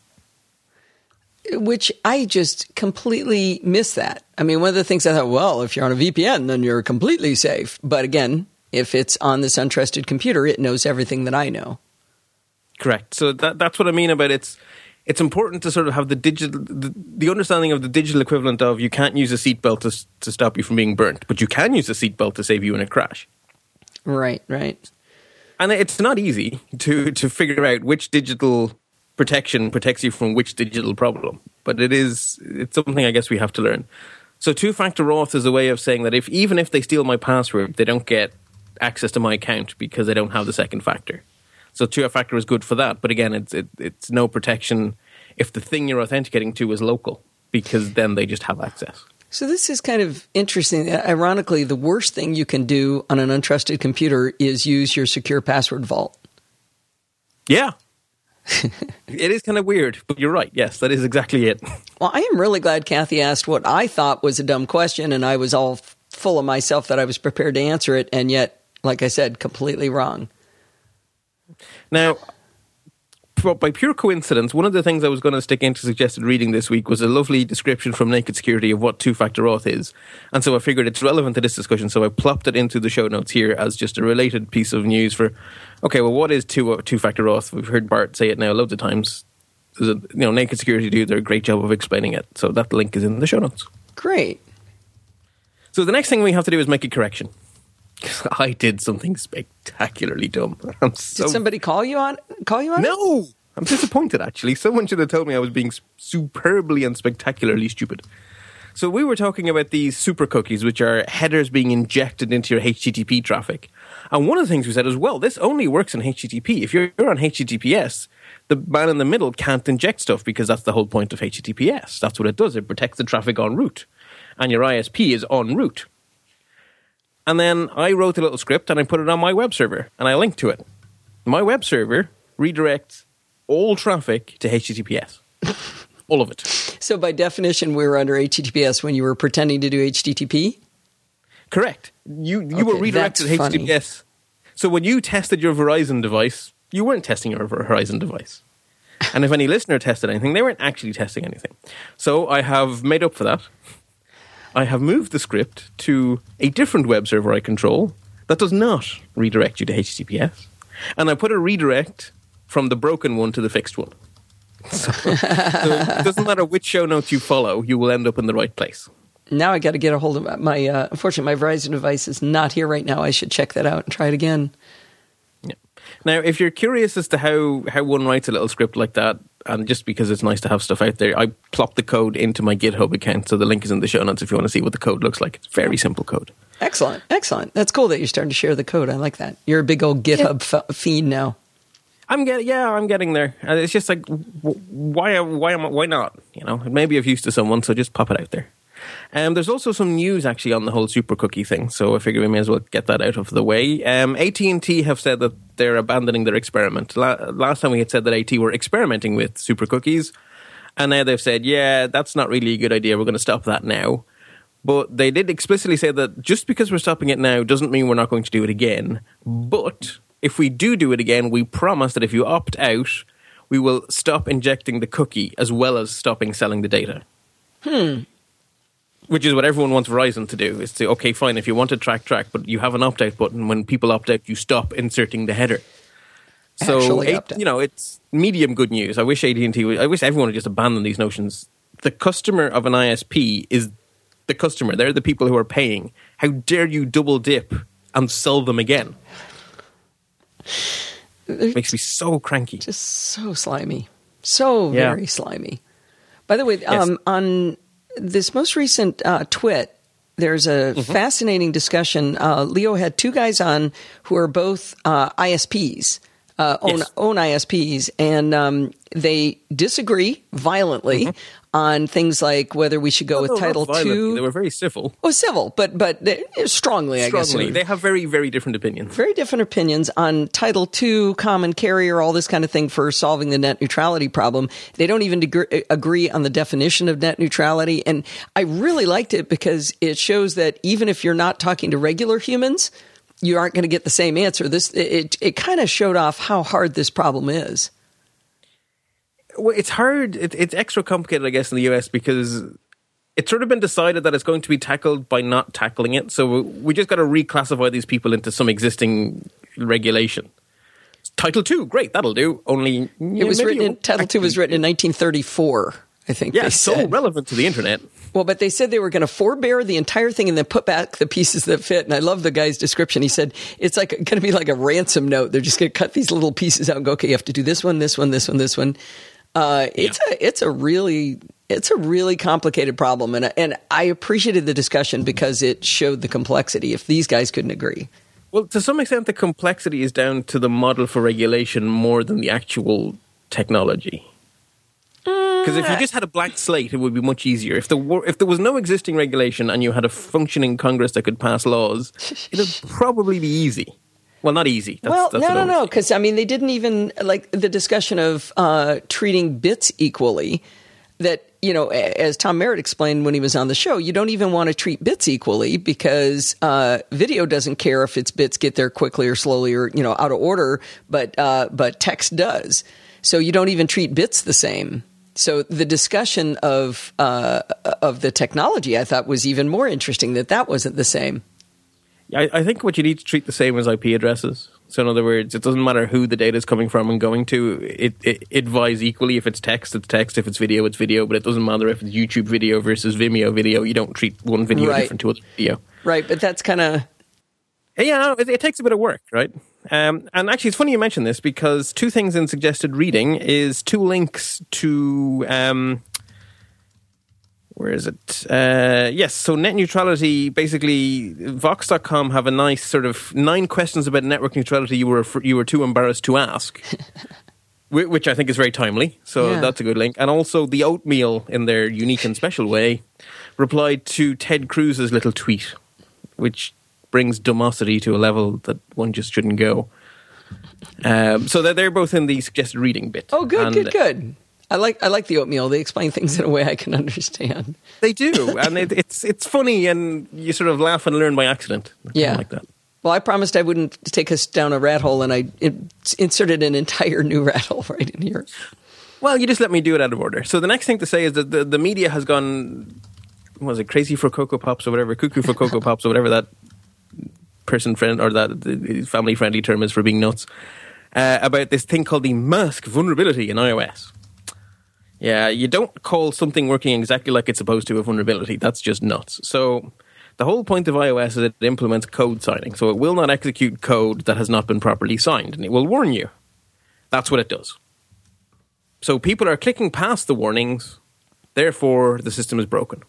Which I just completely miss that. I mean, one of the things I thought, well, if you're on a VPN, then you're completely safe. But again, if it's on this untrusted computer, it knows everything that I know. Correct. So that's what I mean about it's important to sort of have the understanding of the digital equivalent of you can't use a seatbelt to stop you from being burnt, but you can use a seatbelt to save you in a crash. Right, right. And it's not easy to figure out which digital protection protects you from which digital problem, but it's something I guess we have to learn. So two-factor auth is a way of saying that even if they steal my password, they don't get access to my account because they don't have the second factor. So two-factor is good for that, but again, it's no protection if the thing you're authenticating to is local, because then they just have access. So this is kind of interesting. Ironically, the worst thing you can do on an untrusted computer is use your secure password vault. Yeah. It is kind of weird, but you're right. Yes, that is exactly it. Well, I am really glad Kathy asked what I thought was a dumb question, and I was all full of myself that I was prepared to answer it, and yet, like I said, completely wrong. Now, by pure coincidence, one of the things I was going to stick into suggested reading this week was a lovely description from Naked Security of what two-factor auth is. And so I figured it's relevant to this discussion, so I plopped it into the show notes here as just a related piece of news for, okay, well, what is two-factor auth? We've heard Bart say it now loads of times. Naked Security do a great job of explaining it. So that link is in the show notes. Great. So the next thing we have to do is make a correction. I did something spectacularly dumb. Did somebody call you on it? No! I'm disappointed, actually. Someone should have told me I was being superbly and spectacularly stupid. So we were talking about these super cookies, which are headers being injected into your HTTP traffic. And one of the things we said is, well, this only works in HTTP. If you're on HTTPS, the man in the middle can't inject stuff because that's the whole point of HTTPS. That's what it does. It protects the traffic en route. And your ISP is en route. And then I wrote a little script and I put it on my web server and I linked to it. My web server redirects all traffic to HTTPS. All of it. So by definition, we were under HTTPS when you were pretending to do HTTP? Correct. You were redirected to HTTPS. So when you tested your Verizon device, you weren't testing your Verizon device. And if any listener tested anything, they weren't actually testing anything. So I have made up for that. I have moved the script to a different web server I control that does not redirect you to HTTPS. And I put a redirect from the broken one to the fixed one. So it doesn't matter which show notes you follow, you will end up in the right place. Now I got to get a hold of my, unfortunately, my Verizon device is not here right now. I should check that out and try it again. Yeah. Now, if you're curious as to how one writes a little script like that, and just because it's nice to have stuff out there, I plopped the code into my GitHub account, so the link is in the show notes if you want to see what the code looks like. It's very simple code. Excellent. That's cool that you're starting to share the code. I like that. You're a big old GitHub fiend now. I'm getting there. It's just like, why not? You know, it may be of use to someone, so just pop it out there. There's also some news actually on the whole super cookie thing, so I figure we may as well get that out of the way. AT&T have said that they're abandoning their experiment. Last time we had said that AT were experimenting with super cookies, and now they've said, yeah, that's not really a good idea, we're going to stop that now. But they did explicitly say that just because we're stopping it now doesn't mean we're not going to do it again. But if we do it again, we promise that if you opt out, we will stop injecting the cookie as well as stopping selling the data. Which is what everyone wants Verizon to do, is to, okay, fine, if you want to track, but you have an opt-out button. When people opt out, you stop inserting the header. So, it's medium good news. I wish AT&T, I wish everyone would just abandon these notions. The customer of an ISP is the customer. They're the people who are paying. How dare you double dip and sell them again? It makes me so cranky. Just so slimy. Very slimy. By the way, yes. On this most recent twit, there's a fascinating discussion. Leo had two guys on who are both ISPs, own ISPs, and they disagree violently on things like whether we should go with Title II. They were very civil. Oh, civil, but strongly, I guess. They have very, very different opinions. Very different opinions on Title II, common carrier, all this kind of thing for solving the net neutrality problem. They don't even agree on the definition of net neutrality. And I really liked it because it shows that even if you're not talking to regular humans, you aren't going to get the same answer. It kind of showed off how hard this problem is. Well, it's hard. It's extra complicated, I guess, in the US because it's sort of been decided that it's going to be tackled by not tackling it. So we just got to reclassify these people into some existing regulation. Title II, great, that'll do. Only Title II was written in 1934. I think. Yeah, so relevant to the internet. Well, but they said they were going to forbear the entire thing and then put back the pieces that fit. And I love the guy's description. He said it's like going to be like a ransom note. They're just going to cut these little pieces out and go, okay, you have to do this one, this one, this one, this one. It's a really complicated problem, and I appreciated the discussion because it showed the complexity. If these guys couldn't agree, well, to some extent, the complexity is down to the model for regulation more than the actual technology. Because if you just had a blank slate, it would be much easier. If there was no existing regulation and you had a functioning Congress that could pass laws, it would probably be easy. Well, not easy. That's no. Because, I mean, they didn't even, like, the discussion of treating bits equally, that, you know, as Tom Merritt explained when he was on the show, you don't even want to treat bits equally because video doesn't care if its bits get there quickly or slowly or, you know, out of order, but text does. So you don't even treat bits the same. So the discussion of the technology, I thought, was even more interesting, that wasn't the same. I think what you need to treat the same as IP addresses. So in other words, it doesn't matter who the data is coming from and going to. It vies equally. If it's text, it's text. If it's video, it's video. But it doesn't matter if it's YouTube video versus Vimeo video. You don't treat one video different to other video. Right, but that's kind of... Yeah, it takes a bit of work, right? And actually, it's funny you mention this because two things in suggested reading is two links to... where is it? Yes, so net neutrality, basically, Vox.com have a nice sort of 9 questions about network neutrality you were too embarrassed to ask, which I think is very timely, so that's a good link. And also the Oatmeal, in their unique and special way, replied to Ted Cruz's little tweet, which brings dumosity to a level that one just shouldn't go. So they're both in the suggested reading bit. Oh, good. I like the Oatmeal. They explain things in a way I can understand. They do, and it's funny, and you sort of laugh and learn by accident. Yeah, like that. Well, I promised I wouldn't take us down a rat hole, and I inserted an entire new rat hole right in here. Well, you just let me do it out of order. So the next thing to say is that the media has gone, was it crazy for Cocoa Pops or whatever, cuckoo for Cocoa Pops or whatever that person friend or that family friendly term is for being nuts, about this thing called the mask vulnerability in iOS. Yeah, you don't call something working exactly like it's supposed to a vulnerability. That's just nuts. So the whole point of iOS is it implements code signing. So it will not execute code that has not been properly signed, and it will warn you. That's what it does. So people are clicking past the warnings, therefore the system is broken.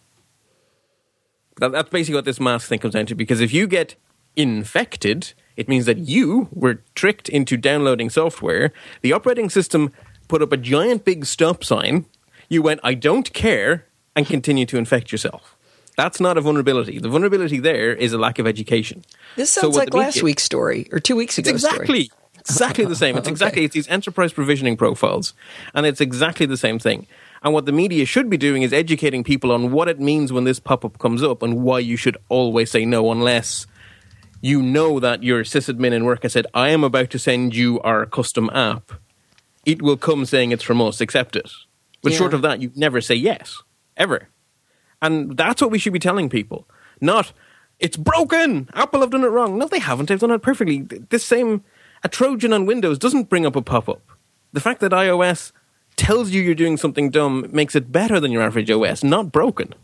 That's basically what this mask thing comes down to, because if you get infected, it means that you were tricked into downloading software. The operating system put up a giant big stop sign. You went, I don't care, and continue to infect yourself. That's not a vulnerability. The vulnerability there is a lack of education. This sounds like last week's story, or 2 weeks ago's story. Exactly the same. It's exactly, it's these enterprise provisioning profiles, and it's exactly the same thing. And what the media should be doing is educating people on what it means when this pop-up comes up and why you should always say no unless you know that your sysadmin in work has said, I am about to send you our custom app. It will come saying it's from us, accept it. But short of that, you never say yes, ever. And that's what we should be telling people. Not, it's broken, Apple have done it wrong. No, they haven't, they've done it perfectly. A Trojan on Windows doesn't bring up a pop-up. The fact that iOS tells you you're doing something dumb makes it better than your average OS, not broken.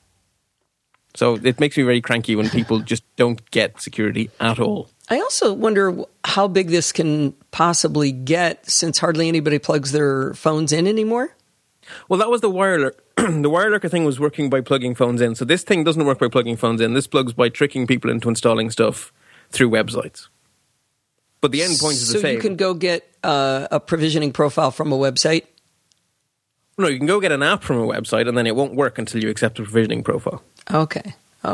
So it makes me very cranky when people just don't get security at all. I also wonder how big this can possibly get since hardly anybody plugs their phones in anymore. Well, that was the WireLurker. The WireLurker thing was working by plugging phones in. So this thing doesn't work by plugging phones in. This plugs by tricking people into installing stuff through websites. But the end point is the same. So you can go get a provisioning profile from a website? No, you can go get an app from a website and then it won't work until you accept a provisioning profile. Okay.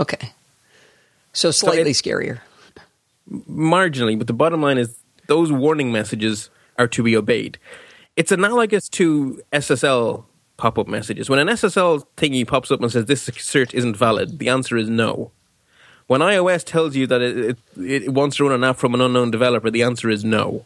So slightly scarier. Marginally, but the bottom line is those warning messages are to be obeyed. It's analogous to SSL pop-up messages. When an SSL thingy pops up and says this cert isn't valid, the answer is no. When iOS tells you that it wants to run an app from an unknown developer, the answer is no.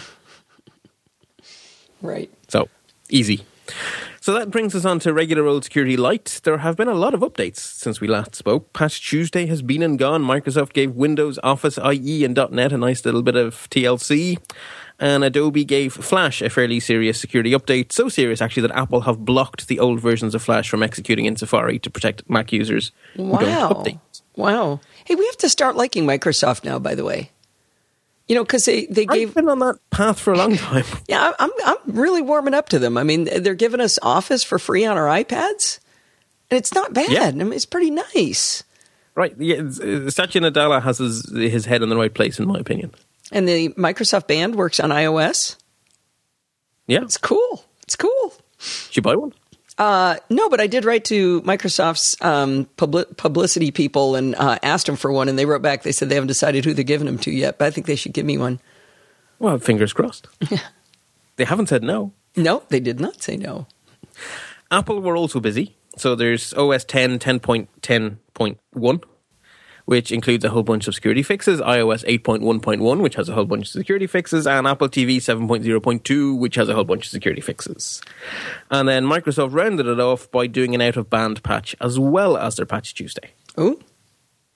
Right. So, easy. So that brings us on to regular old Security Lite. There have been a lot of updates since we last spoke. Patch Tuesday has been and gone. Microsoft gave Windows, Office, IE, and .NET a nice little bit of TLC. And Adobe gave Flash a fairly serious security update. So serious, actually, that Apple have blocked the old versions of Flash from executing in Safari to protect Mac users who don't update. Wow. Hey, we have to start liking Microsoft now, by the way. You know, because they gave... I've been on that path for a long time. Yeah, I'm really warming up to them. I mean, they're giving us Office for free on our iPads, and it's not bad. Yeah. I mean, it's pretty nice. Right. Yeah, Satya Nadella has his head in the right place, in my opinion. And the Microsoft Band works on iOS. Yeah. It's cool. Did you buy one? No, but I did write to Microsoft's publicity people and asked them for one, and they wrote back. They said they haven't decided who they're giving them to yet, but I think they should give me one. Well, fingers crossed. Yeah. They haven't said no. No, they did not say no. Apple were also busy. So there's OS 10, 10.10.1, which includes a whole bunch of security fixes, iOS 8.1.1, which has a whole bunch of security fixes, and Apple TV 7.0.2, which has a whole bunch of security fixes. And then Microsoft rounded it off by doing an out-of-band patch, as well as their Patch Tuesday. Ooh.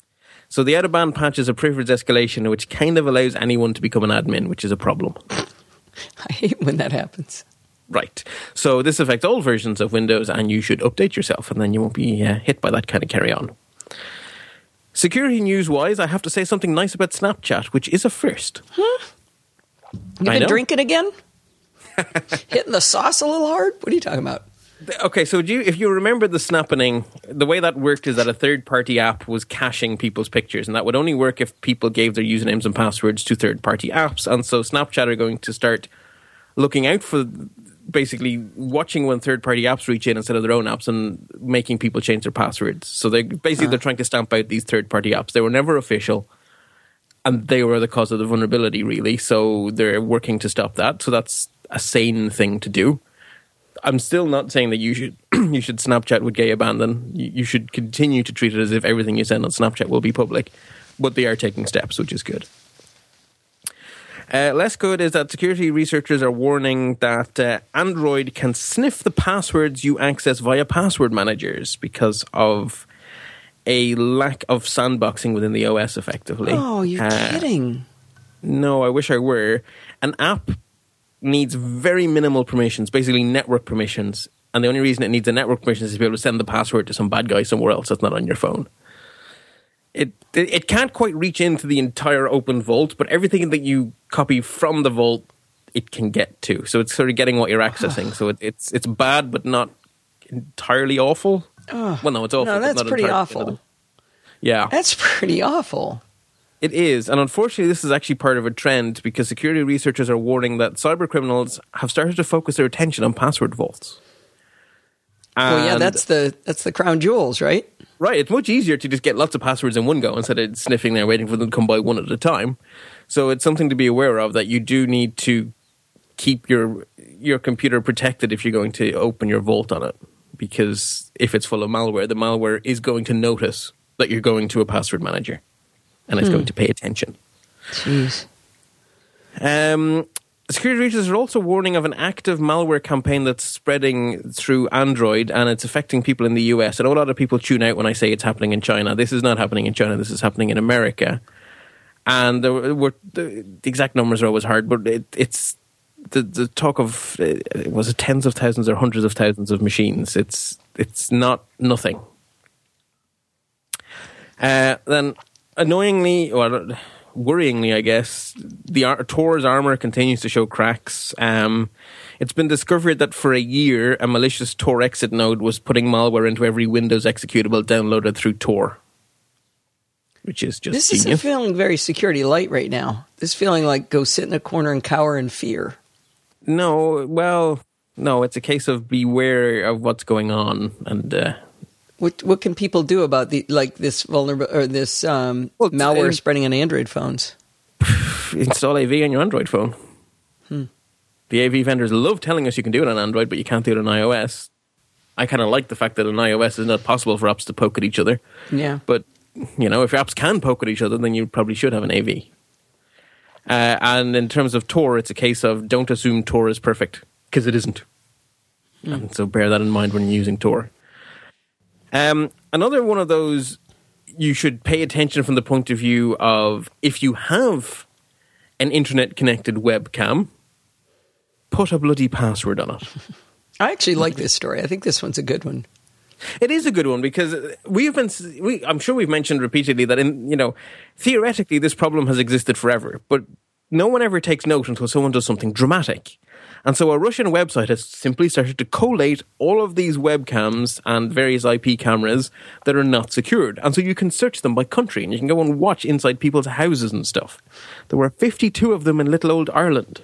So the out-of-band patch is a privilege escalation, which kind of allows anyone to become an admin, which is a problem. I hate when that happens. Right. So this affects all versions of Windows, and you should update yourself, and then you won't be hit by that kind of carry-on. Security news-wise, I have to say something nice about Snapchat, which is a first. Huh? You've been drinking again? Hitting the sauce a little hard? What are you talking about? Okay, so if you remember the snappening, the way that worked is that a third-party app was caching people's pictures, and that would only work if people gave their usernames and passwords to third-party apps. And so Snapchat are going to start looking out for basically watching when third-party apps reach in instead of their own apps and making people change their passwords. So they're trying to stamp out these third-party apps. They were never official, and they were the cause of the vulnerability, really. So they're working to stop that. So that's a sane thing to do. I'm still not saying that you should Snapchat with gay abandon. You should continue to treat it as if everything you send on Snapchat will be public, but they are taking steps, which is good. Less good is that security researchers are warning that Android can sniff the passwords you access via password managers because of a lack of sandboxing within the OS, effectively. Oh, you're kidding. No, I wish I were. An app needs very minimal permissions, basically network permissions. And the only reason it needs a network permission is to be able to send the password to some bad guy somewhere else that's not on your phone. It can't quite reach into the entire open vault, but everything that you copy from the vault, it can get to. So it's sort of getting what you're accessing. So it's bad, but not entirely awful. Well, no, it's awful. No, that's not pretty awful. Yeah. That's pretty awful. It is, and unfortunately this is actually part of a trend because security researchers are warning that cybercriminals have started to focus their attention on password vaults. Well, yeah, that's the crown jewels, right? Right, it's much easier to just get lots of passwords in one go instead of sniffing there waiting for them to come by one at a time. So it's something to be aware of, that you do need to keep your computer protected if you're going to open your vault on it. Because if it's full of malware, the malware is going to notice that you're going to a password manager. And it's going to pay attention. Jeez. Security researchers are also warning of an active malware campaign that's spreading through Android, and it's affecting people in the US. I know a lot of people tune out when I say it's happening in China. This is not happening in China. This is happening in America. And the exact numbers are always hard, but it's the talk of, was it tens of thousands or hundreds of thousands of machines? It's not nothing. Then, annoyingly, or worryingly, I guess, Tor's armor continues to show cracks. It's been discovered that for a year, a malicious Tor exit node was putting malware into every Windows executable downloaded through Tor, which is just This genius. isn't feeling very security light right now. This is feeling like go sit in a corner and cower in fear. No, it's a case of beware of what's going on, and what can people do about this vulnerable or this malware spreading on Android phones? Install AV on your Android phone. The AV vendors love telling us you can do it on Android, but you can't do it on iOS. I kind of like the fact that on iOS it's not possible for apps to poke at each other. Yeah, but if your apps can poke at each other, then you probably should have an AV. And in terms of Tor, it's a case of don't assume Tor is perfect, because it isn't. And so bear that in mind when you're using Tor. Another one of those, you should pay attention from the point of view of, if you have an internet-connected webcam, put a bloody password on it. I actually like this story. I think this one's a good one. It is a good one because I'm sure we've mentioned repeatedly that theoretically this problem has existed forever, but no one ever takes note until someone does something dramatic. And so a Russian website has simply started to collate all of these webcams and various IP cameras that are not secured. And so you can search them by country, and you can go and watch inside people's houses and stuff. There were 52 of them in little old Ireland.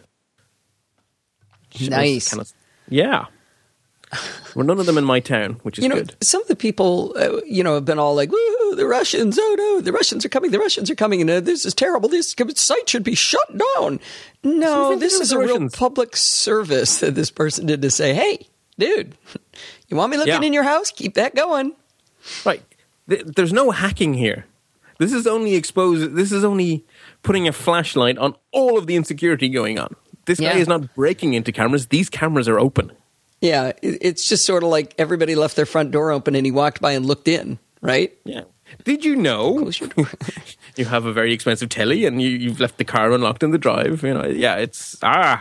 Nice. Yeah. Well, none of them in my town, which is good. Some of the people, have been all like, woo, the Russians, oh no, the Russians are coming, and this is terrible, this site should be shut down. No, this is a real public service that this person did to say, hey, dude, you want me looking in your house? Keep that going. Right. There's no hacking here. This is only putting a flashlight on all of the insecurity going on. This guy is not breaking into cameras. These cameras are open. Yeah, it's just sort of like everybody left their front door open and he walked by and looked in, right? Yeah. Did you know Close your door. you have a very expensive telly and you've left the car unlocked in the drive? Yeah, it's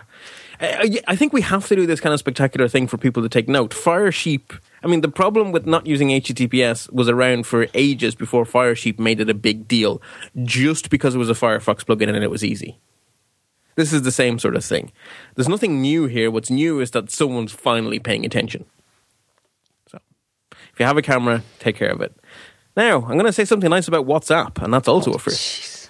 I think we have to do this kind of spectacular thing for people to take note. Firesheep. I mean, the problem with not using HTTPS was around for ages before Firesheep made it a big deal, just because it was a Firefox plugin and it was easy. This is the same sort of thing. There's nothing new here. What's new is that someone's finally paying attention. So, if you have a camera, take care of it. Now, I'm going to say something nice about WhatsApp, and that's also a first.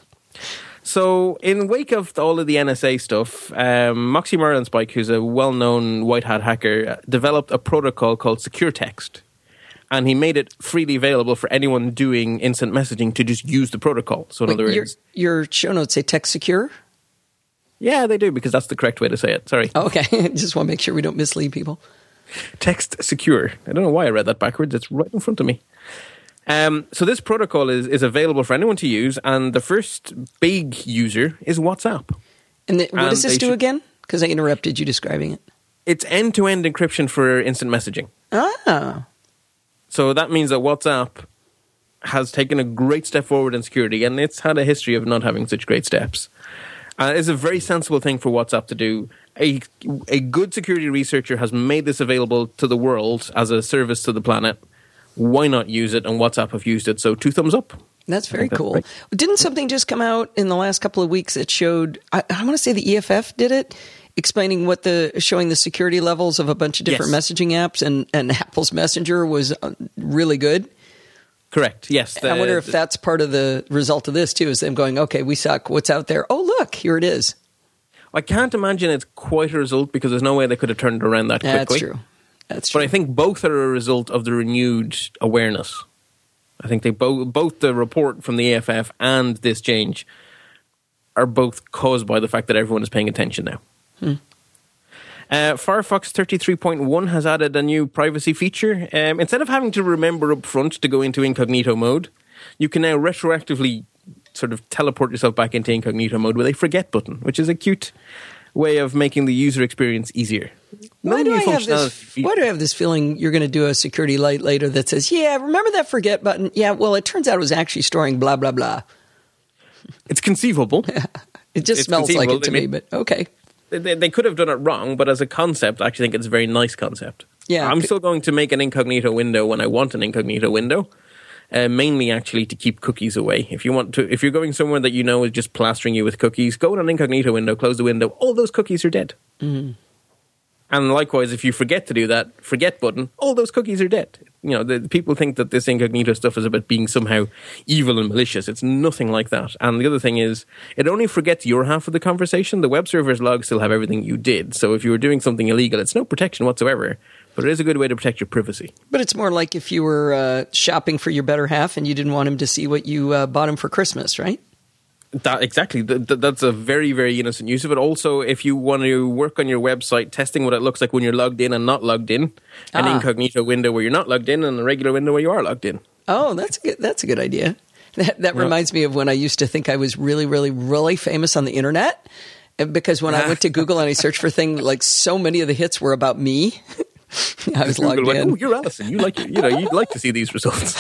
So, in wake of all of the NSA stuff, Moxie Marlinspike, who's a well-known white hat hacker, developed a protocol called Secure Text. And he made it freely available for anyone doing instant messaging to just use the protocol. So, in other words, your show notes say text secure? Yeah, they do, because that's the correct way to say it. Sorry. Oh, okay. Just want to make sure we don't mislead people. Text secure. I don't know why I read that backwards. It's right in front of me. So this protocol is available for anyone to use, and the first big user is WhatsApp. And what does this do again? Because I interrupted you describing it. It's end-to-end encryption for instant messaging. Ah. So that means that WhatsApp has taken a great step forward in security, and it's had a history of not having such great steps. It's a very sensible thing for WhatsApp to do. A good security researcher has made this available to the world as a service to the planet. Why not use it? And WhatsApp have used it, so 2 thumbs up. That's very cool. Didn't something just come out in the last couple of weeks that showed, I want to say the EFF did it, explaining showing the security levels of a bunch of different messaging apps, and Apple's Messenger was really good? Correct, yes. I wonder if that's part of the result of this, too, is them going, okay, we suck, what's out there? Oh, look, here it is. I can't imagine it's quite a result, because there's no way they could have turned it around that quickly. That's true. But I think both are a result of the renewed awareness. I think they both the report from the AFF and this change are both caused by the fact that everyone is paying attention now. Firefox 33.1 has added a new privacy feature. Instead of having to remember up front to go into incognito mode, you can now retroactively sort of teleport yourself back into incognito mode with a forget button, which is a cute way of making the user experience easier. Why do I have this feeling you're going to do a security light later that says, yeah, remember that forget button? Yeah, well, it turns out it was actually storing blah, blah, blah. It's conceivable. It just smells like it to me, but okay. They could have done it wrong, but as a concept, I actually think it's a very nice concept. Yeah, I'm still going to make an incognito window when I want an incognito window. Mainly actually to keep cookies away. If you're going somewhere that you know is just plastering you with cookies, go in an incognito window, close the window, all those cookies are dead. Mm-hmm. And likewise, if you forget to do that, forget button, all those cookies are dead. The people think that this incognito stuff is about being somehow evil and malicious. It's nothing like that. And the other thing is, it only forgets your half of the conversation. The web server's logs still have everything you did. So if you were doing something illegal, it's no protection whatsoever. But it is a good way to protect your privacy. But it's more like if you were shopping for your better half and you didn't want him to see what you bought him for Christmas, right? Exactly. That's a very, very innocent use of it. Also, if you want to work on your website, testing what it looks like when you're logged in and not logged in, an incognito window where you're not logged in and a regular window where you are logged in. Oh, that's a good idea. That reminds me of when I used to think I was really, really, really famous on the internet. Because when I went to Google and I searched for things, like so many of the hits were about me. I was logged in. Oh, you're Alison. You'd like to see these results.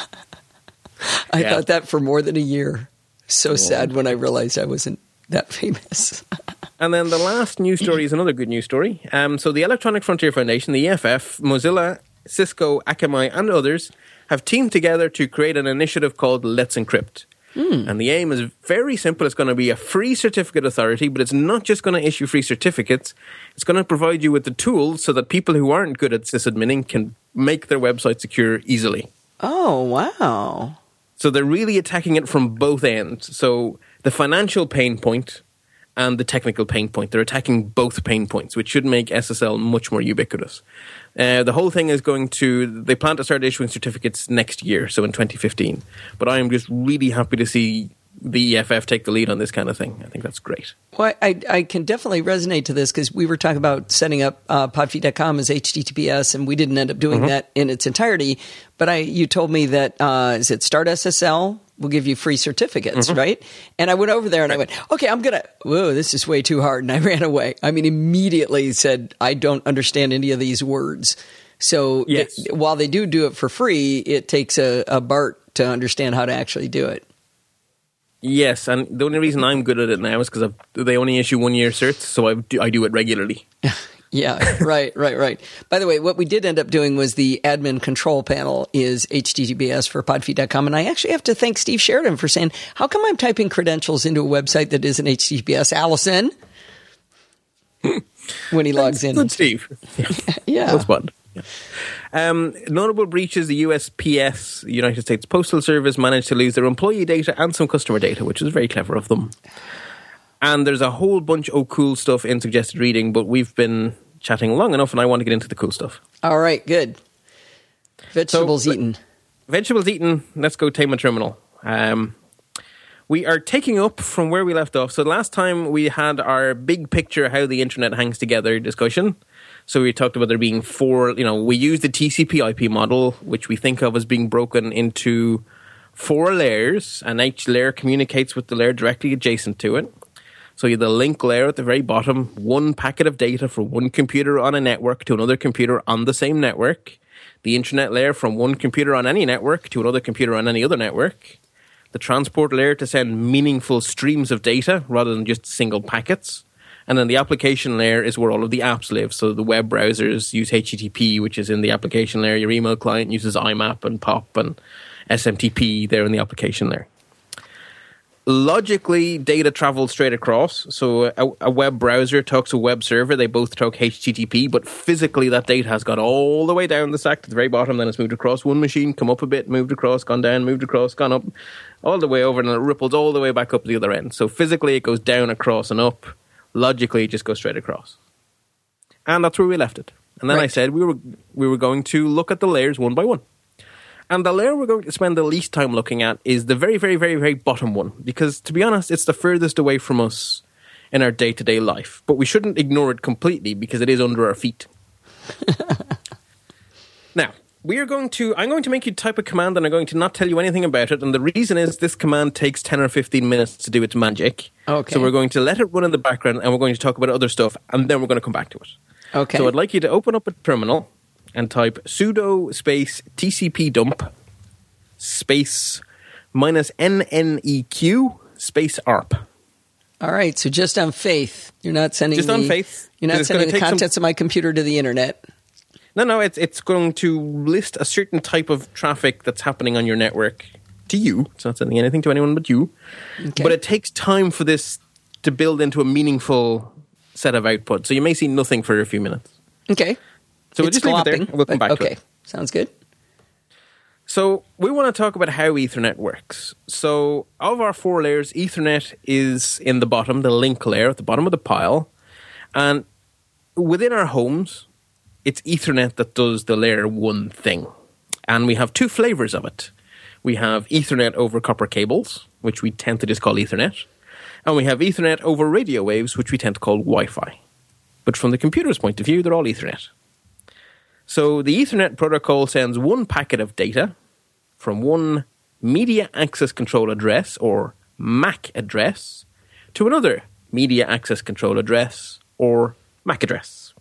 I thought that for more than a year. So sad when I realized I wasn't that famous. And then the last news story is another good news story. So the Electronic Frontier Foundation, the EFF, Mozilla, Cisco, Akamai, and others have teamed together to create an initiative called Let's Encrypt. And the aim is very simple. It's going to be a free certificate authority, but it's not just going to issue free certificates. It's going to provide you with the tools so that people who aren't good at sysadminning can make their website secure easily. Oh, wow. So they're really attacking it from both ends. So the financial pain point and the technical pain point. They're attacking both pain points, which should make SSL much more ubiquitous. The whole thing is they plan to start issuing certificates next year, so in 2015. But I am just really happy to see the EFF take the lead on this kind of thing. I think that's great. Well, I can definitely resonate to this because we were talking about setting up podfeet.com as HTTPS, and we didn't end up doing that in its entirety. But you told me that, is it Start SSL? Will give you free certificates, right? And I went over there and I went, okay, whoa, this is way too hard. And I ran away. I mean, immediately said, I don't understand any of these words So Yes. while they do it for free, it takes a Bart to understand how to actually do it. Yes, and the only reason I'm good at it now is because they only issue 1 year certs, so I do it regularly. Yeah, right. By the way, what we did end up doing was the admin control panel is HTTPS for podfeed.com. And I actually have to thank Steve Sheridan for saying, how come I'm typing credentials into a website that isn't HTTPS? Allison? When he logs in. Good, Steve. Yeah. That's fun. Yeah. Notable breaches: the USPS, United States Postal Service, managed to lose their employee data and some customer data, which is very clever of them. And there's a whole bunch of cool stuff in suggested reading, but we've been chatting long enough, and I want to get into the cool stuff. All right, good. Vegetables eaten. Vegetables eaten. Let's go Tama Terminal. We are taking up from where we left off. So last time we had our big picture how the internet hangs together discussion. So we talked about there being four, we use the TCP IP model, which we think of as being broken into 4 layers, and each layer communicates with the layer directly adjacent to it. So you have the link layer at the very bottom, one packet of data from one computer on a network to another computer on the same network. The internet layer from one computer on any network to another computer on any other network. The transport layer to send meaningful streams of data rather than just single packets. And then the application layer is where all of the apps live. So the web browsers use HTTP, which is in the application layer. Your email client uses IMAP and POP and SMTP there in the application layer. Logically, data travels straight across. So a web browser talks to a web server. They both talk HTTP, but physically that data has gone all the way down the stack to the very bottom. Then it's moved across one machine, come up a bit, moved across, gone down, moved across, gone up, all the way over, and it ripples all the way back up the other end. So physically it goes down, across, and up. Logically, it just goes straight across. And that's where we left it. And then I said we were going to look at the layers one by one. And the layer we're going to spend the least time looking at is the very, very, very, very bottom one. Because, to be honest, it's the furthest away from us in our day-to-day life. But we shouldn't ignore it completely because it is under our feet. Now, I'm going to make you type a command and I'm going to not tell you anything about it. And the reason is this command takes 10 or 15 minutes to do its magic. Okay. So we're going to let it run in the background and we're going to talk about other stuff and then we're going to come back to it. Okay. So I'd like you to open up a terminal and type sudo space TCP dump space -NNEQ space ARP. All right. So just on faith, you're not sending on faith. You're not sending the contents of my computer to the internet. No, it's going to list a certain type of traffic that's happening on your network to you. It's not sending anything to anyone but you. Okay. But it takes time for this to build into a meaningful set of output. So you may see nothing for a few minutes. Okay. So we'll just leave it there and we'll come back to it. Okay, sounds good. So we want to talk about how Ethernet works. So of our 4 layers, Ethernet is in the bottom, the link layer at the bottom of the pile. And within our homes, it's Ethernet that does the layer 1 thing. And we have 2 flavors of it. We have Ethernet over copper cables, which we tend to just call Ethernet. And we have Ethernet over radio waves, which we tend to call Wi-Fi. But from the computer's point of view, they're all Ethernet. So the Ethernet protocol sends one packet of data from one media access control address, or MAC address, to another media access control address, or MAC address.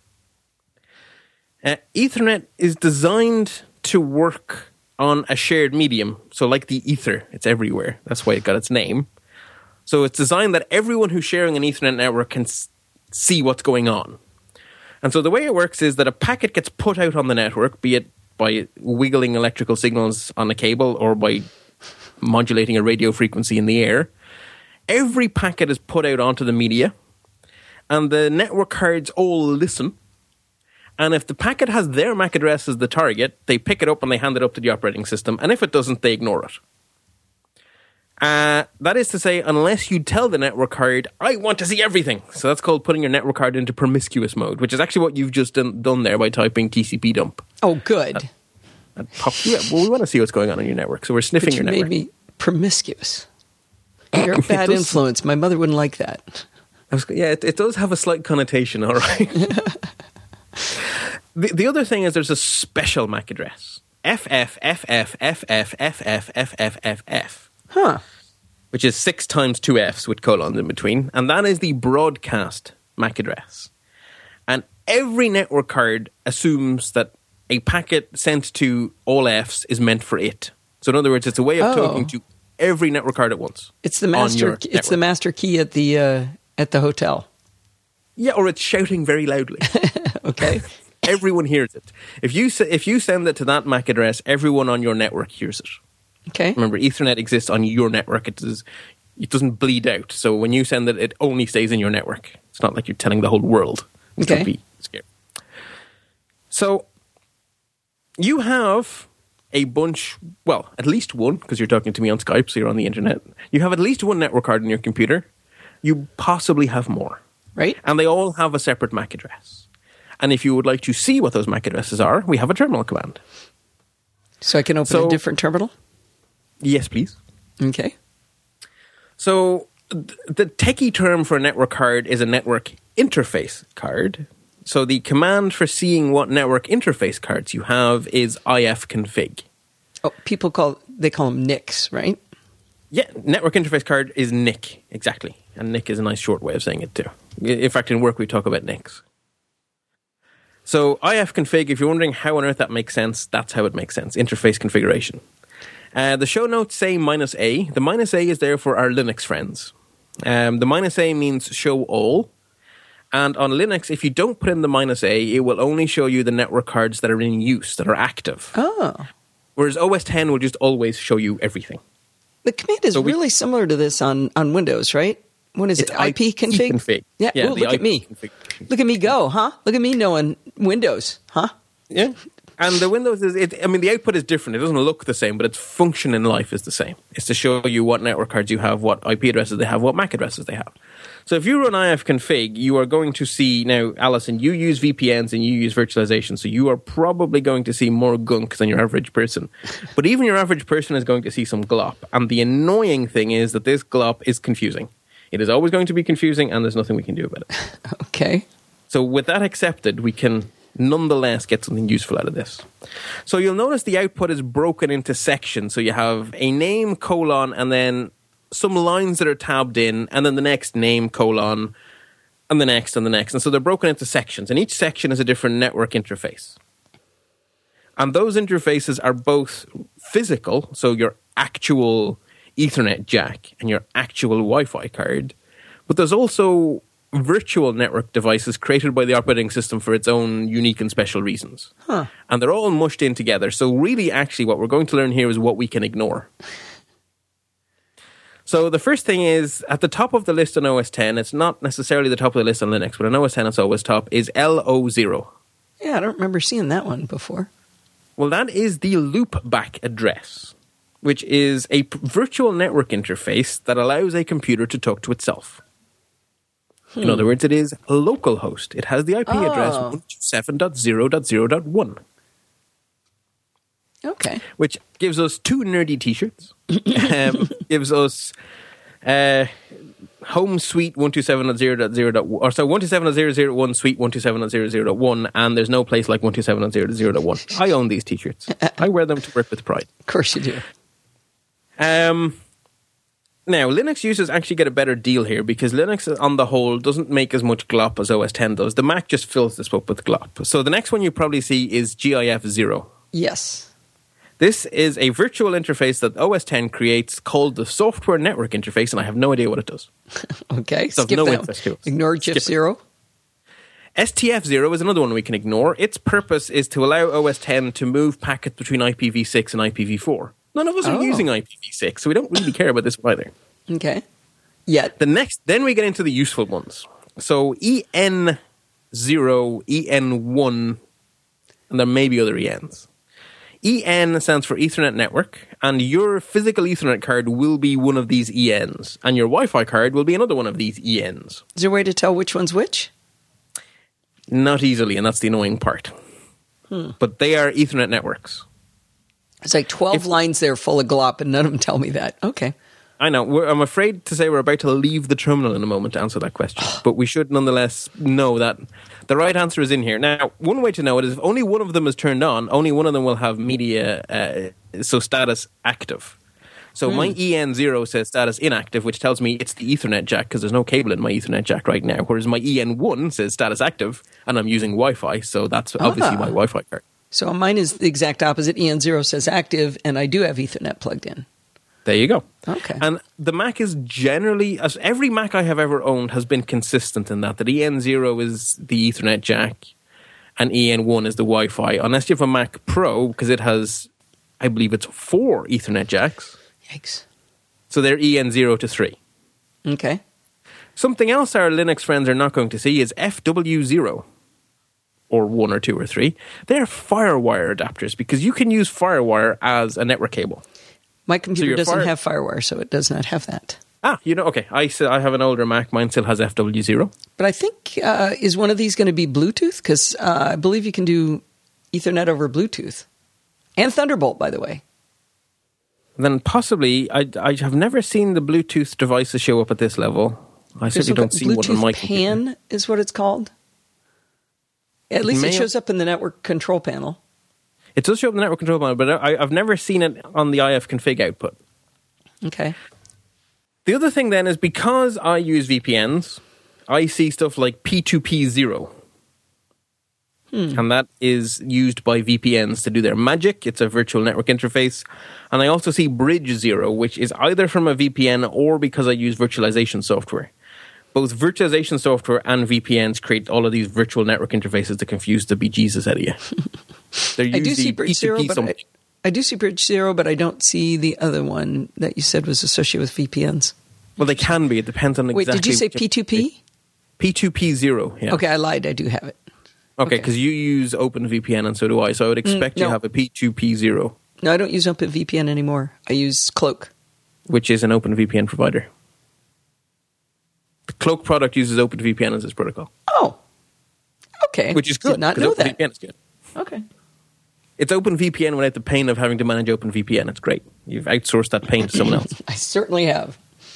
Ethernet is designed to work on a shared medium. So like the ether, it's everywhere. That's why it got its name. So it's designed that everyone who's sharing an Ethernet network can see what's going on. And so the way it works is that a packet gets put out on the network, be it by wiggling electrical signals on a cable or by modulating a radio frequency in the air. Every packet is put out onto the media, and the network cards all listen. And if the packet has their MAC address as the target, they pick it up and they hand it up to the operating system. And if it doesn't, they ignore it. That is to say, unless you tell the network card, I want to see everything. So that's called putting your network card into promiscuous mode, which is actually what you've just done there by typing TCP dump. Oh, good. We want to see what's going on your network. So we're sniffing your network. You made me promiscuous. You're a bad influence. My mother wouldn't like that. It does have a slight connotation, all right. The other thing is there's a special MAC address. FFFFFFFFFFF. Huh. Which is 6 times 2 Fs with colons in between. And that is the broadcast MAC address. And every network card assumes that a packet sent to all Fs is meant for it. So in other words, it's a way of talking to every network card at once. It's the master. It's the master key at the hotel. Yeah, or it's shouting very loudly. Okay. Everyone hears it. If you send it to that MAC address, everyone on your network hears it. Okay. Remember, Ethernet exists on your network. It doesn't bleed out. So when you send it, it only stays in your network. It's not like you're telling the whole world. Okay. Don't be scared. So you have a bunch, well, at least one, because you're talking to me on Skype, so you're on the internet. You have at least one network card in your computer. You possibly have more. Right. And they all have a separate MAC address. And if you would like to see what those MAC addresses are, we have a terminal command. So I can open a different terminal? Yes, please. Okay. So the techie term for a network card is a network interface card. So the command for seeing what network interface cards you have is ifconfig. Oh, people call them NICs, right? Yeah, network interface card is NIC, exactly. And NIC is a nice short way of saying it too. In fact, in work we talk about NICs. So ifconfig, if you're wondering how on earth that makes sense, that's how it makes sense. Interface configuration. The show notes say -a. The -a is there for our Linux friends. The -a means show all. And on Linux, if you don't put in the -a, it will only show you the network cards that are in use, that are active. Oh. Whereas OS X will just always show you everything. The command is really similar to this on Windows, right? What is it? ipconfig? Yeah, ooh, look at me. Look at me go, huh? Look at me knowing Windows, huh? Yeah. And the Windows the output is different. It doesn't look the same, but its function in life is the same. It's to show you what network cards you have, what IP addresses they have, what MAC addresses they have. So if you run ifconfig, you are going to see, now, Alison, you use VPNs and you use virtualization, so you are probably going to see more gunk than your average person. But even your average person is going to see some glop. And the annoying thing is that this glop is confusing. It is always going to be confusing, and there's nothing we can do about it. Okay. So with that accepted, we can nonetheless get something useful out of this. So you'll notice the output is broken into sections. So you have a name, colon, and then some lines that are tabbed in, and then the next name, colon, and the next, and the next. And so they're broken into sections, and each section is a different network interface. And those interfaces are both physical, so your actual Ethernet jack and your actual Wi-Fi card, but there's also virtual network devices created by the operating system for its own unique and special reasons. Huh. And they're all mushed in together. So really, actually, what we're going to learn here is what we can ignore. So the first thing is, at the top of the list on OS X, it's not necessarily the top of the list on Linux, but on OS X it's always top, is LO0. Yeah, I don't remember seeing that one before. Well, that is the loopback address, which is a virtual network interface that allows a computer to talk to itself. In other words, it is localhost. It has the IP address 127.0.0.1. Okay. Which gives us two nerdy t-shirts. Gives us home suite 127.0.0.1, or so 127.0.0.1 suite 127.0.0.1, and there's no place like 127.0.0.1. I own these t-shirts. I wear them to work with pride. Of course you do. Now, Linux users actually get a better deal here because Linux, on the whole, doesn't make as much glop as OS X does. The Mac just fills this up with glop. So the next one you probably see is GIF0. Yes. This is a virtual interface that OS X creates called the Software Network Interface, and I have no idea what it does. Okay, So skip no that interest to us. Ignore GIF0. STF0 is another one we can ignore. Its purpose is to allow OS X to move packets between IPv6 and IPv4. None of us are using IPv6, so we don't really care about this either. Okay. Yet. Then we get into the useful ones. So EN0, EN1, and there may be other ENs. EN stands for Ethernet Network, and your physical Ethernet card will be one of these ENs, and your Wi-Fi card will be another one of these ENs. Is there a way to tell which one's which? Not easily, and that's the annoying part. But they are Ethernet networks. It's like 12 lines there full of glop, and none of them tell me that. Okay. I know. I'm afraid to say we're about to leave the terminal in a moment to answer that question. But we should nonetheless know that the right answer is in here. Now, one way to know it is if only one of them is turned on, only one of them will have media, so status active. So my EN0 says status inactive, which tells me it's the Ethernet jack because there's no cable in my Ethernet jack right now. Whereas my EN1 says status active, and I'm using Wi-Fi, so that's obviously my Wi-Fi card. So mine is the exact opposite. EN0 says active, and I do have Ethernet plugged in. There you go. Okay. And the Mac is generally, as every Mac I have ever owned has been consistent in that EN0 is the Ethernet jack and EN1 is the Wi-Fi. Unless you have a Mac Pro, because it has, I believe it's 4 Ethernet jacks. Yikes. So they're EN0 to 3. Okay. Something else our Linux friends are not going to see is FW0. Or 1 or 2 or 3. They're FireWire adapters because you can use FireWire as a network cable. My computer doesn't have FireWire, so it does not have that. Okay. I have an older Mac. Mine still has FW0. But I think, is one of these going to be Bluetooth? Because I believe you can do Ethernet over Bluetooth. And Thunderbolt, by the way. Then possibly, I have never seen the Bluetooth devices show up at this level. I certainly don't see one on my computer. Bluetooth PAN is what it's called. At least it shows up in the network control panel. It does show up in the network control panel, but I've never seen it on the ifconfig output. Okay. The other thing then is because I use VPNs, I see stuff like P2P0. And that is used by VPNs to do their magic. It's a virtual network interface. And I also see Bridge0, which is either from a VPN or because I use virtualization software. Both virtualization software and VPNs create all of these virtual network interfaces to confuse the bejesus out of you. I do see Bridge0, but I don't see the other one that you said was associated with VPNs. Well, they can be. It depends on exactly. Wait, did you say P2P? P2P0, yeah. Okay, I lied. I do have it. Okay, because you use OpenVPN and so do I, so I would expect you have a P2P0. No, I don't use OpenVPN anymore. I use Cloak. Which is an OpenVPN provider. The Cloak product uses OpenVPN as its protocol. Oh, okay. Which is good. Did not know that. OpenVPN is good. Okay. It's OpenVPN without the pain of having to manage OpenVPN. It's great. You've outsourced that pain to someone else. I certainly have.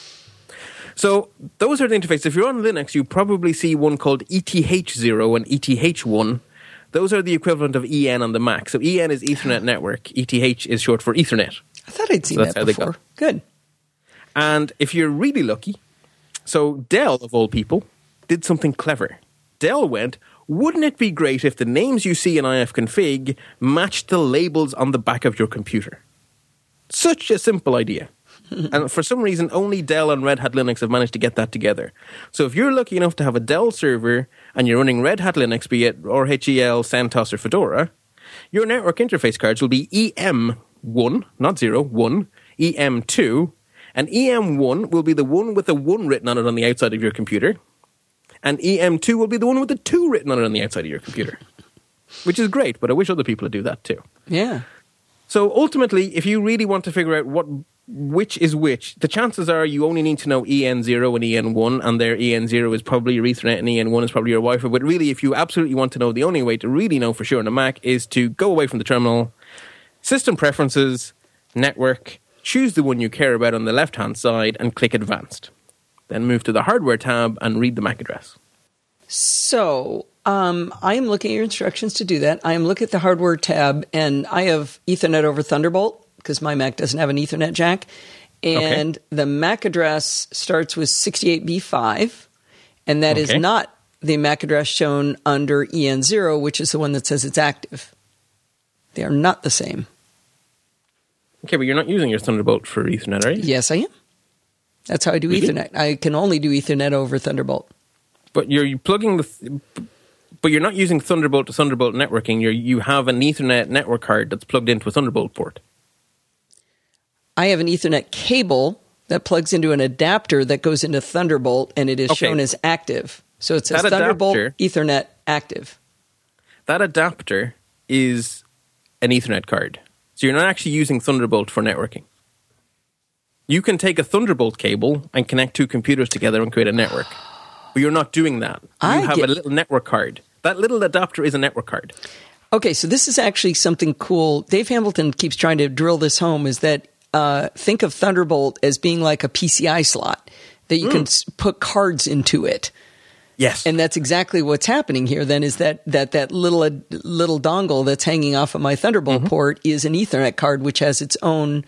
So those are the interfaces. If you're on Linux, you probably see one called ETH0 and ETH1. Those are the equivalent of EN on the Mac. So EN is Ethernet Network. ETH is short for Ethernet. I thought I'd seen that before. Good. And if you're really lucky, so Dell, of all people, did something clever. Dell went, wouldn't it be great if the names you see in ifconfig matched the labels on the back of your computer? Such a simple idea. And for some reason, only Dell and Red Hat Linux have managed to get that together. So if you're lucky enough to have a Dell server and you're running Red Hat Linux, be it RHEL, CentOS, or Fedora, your network interface cards will be EM1, not 0, 1, EM2, and EM1 will be the one with the 1 written on it on the outside of your computer, and EM2 will be the one with the 2 written on it on the outside of your computer. Which is great, but I wish other people would do that too. Yeah. So ultimately, if you really want to figure out which is which, the chances are you only need to know EN0 and EN1, and their EN0 is probably your Ethernet and EN1 is probably your Wi-Fi. But really, if you absolutely want to know, the only way to really know for sure on a Mac is to go away from the terminal, System Preferences, Network, choose the one you care about on the left-hand side, and click Advanced. Then move to the Hardware tab and read the MAC address. So, I am looking at your instructions to do that. I am looking at the Hardware tab, and I have Ethernet over Thunderbolt, because my Mac doesn't have an Ethernet jack. And the MAC address starts with 68B5, and that is not the MAC address shown under EN0, which is the one that says it's active. They are not the same. Okay, but you're not using your Thunderbolt for Ethernet, are you? Yes, I am. That's how I do Ethernet. I can only do Ethernet over Thunderbolt. But you're plugging but you're not using Thunderbolt to Thunderbolt networking. You have an Ethernet network card that's plugged into a Thunderbolt port. I have an Ethernet cable that plugs into an adapter that goes into Thunderbolt, and it is shown as active. So it says Thunderbolt Ethernet active. That adapter is an Ethernet card. So you're not actually using Thunderbolt for networking. You can take a Thunderbolt cable and connect 2 computers together and create a network. But you're not doing that. You have a little network card. That little adapter is a network card. Okay, so this is actually something cool. Dave Hamilton keeps trying to drill this home, is that think of Thunderbolt as being like a PCI slot, that you can put cards into it. Yes. And that's exactly what's happening here then, is that little dongle that's hanging off of my Thunderbolt port is an Ethernet card, which has its own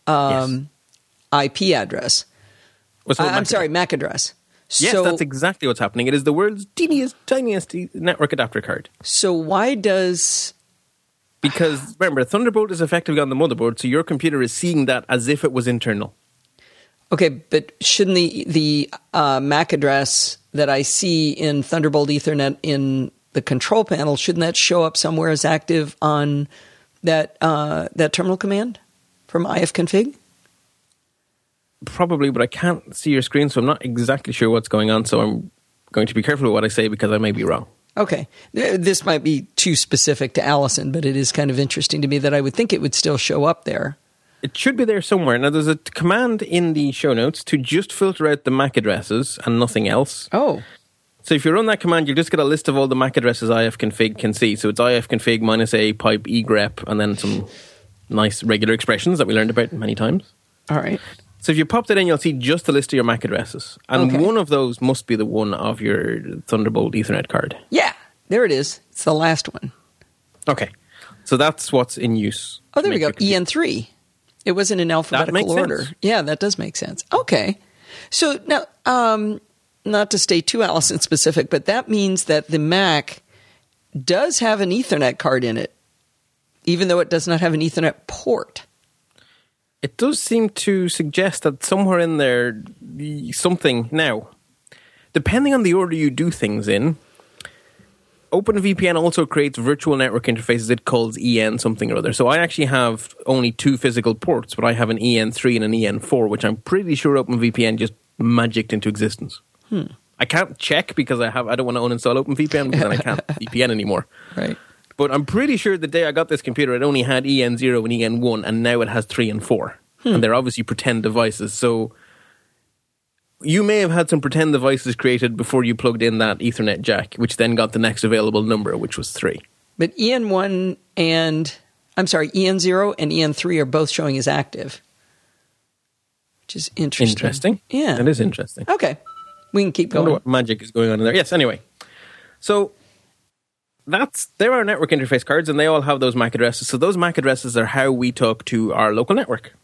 IP address. MAC address. Yes, that's exactly what's happening. It is the world's tiniest network adapter card. So why does Because remember, Thunderbolt is effectively on the motherboard, so your computer is seeing that as if it was internal. Okay, but shouldn't the MAC address that I see in Thunderbolt Ethernet in the control panel, shouldn't that show up somewhere as active on that terminal command from ifconfig? Probably, but I can't see your screen, so I'm not exactly sure what's going on, so I'm going to be careful with what I say because I may be wrong. Okay. This might be too specific to Allison, but it is kind of interesting to me that I would think it would still show up there. It should be there somewhere. Now, there's a command in the show notes to just filter out the MAC addresses and nothing else. Oh. So if you run that command, you'll just get a list of all the MAC addresses ifconfig can see. So it's ifconfig -a pipe egrep and then some nice regular expressions that we learned about many times. All right. So if you pop that in, you'll see just a list of your MAC addresses. And Okay. one of those must be the one of your Thunderbolt Ethernet card. Yeah, there it is. It's the last one. Okay. So that's what's in use. Oh, there we go. Make your computer- EN3. It wasn't in alphabetical makes order. sense. Yeah, that does make sense. Okay. So now, not to stay too Allison specific, but that means that the Mac does have an Ethernet card in it, even though it does not have an Ethernet port. It does seem to suggest that somewhere in there, something... Now, depending on the order you do things in, OpenVPN also creates virtual network interfaces it calls EN something or other. So I actually have only 2 physical ports, but I have an EN3 and an EN4, which I'm pretty sure OpenVPN just magicked into existence. I can't check because I don't want to uninstall OpenVPN because then I can't VPN anymore. Right. But I'm pretty sure the day I got this computer, it only had EN0 and EN1, and now it has 3 and 4. And they're obviously pretend devices. So you may have had some pretend devices created before you plugged in that Ethernet jack, which then got the next available number, which was 3. But EN1 and, EN0 and EN3 are both showing as active, which is interesting. Interesting. Yeah. That is interesting. Okay. We can keep I wonder going. what magic is going on in there. Yes, anyway. So there are network interface cards, and they all have those MAC addresses. So those MAC addresses are how we talk to our local network.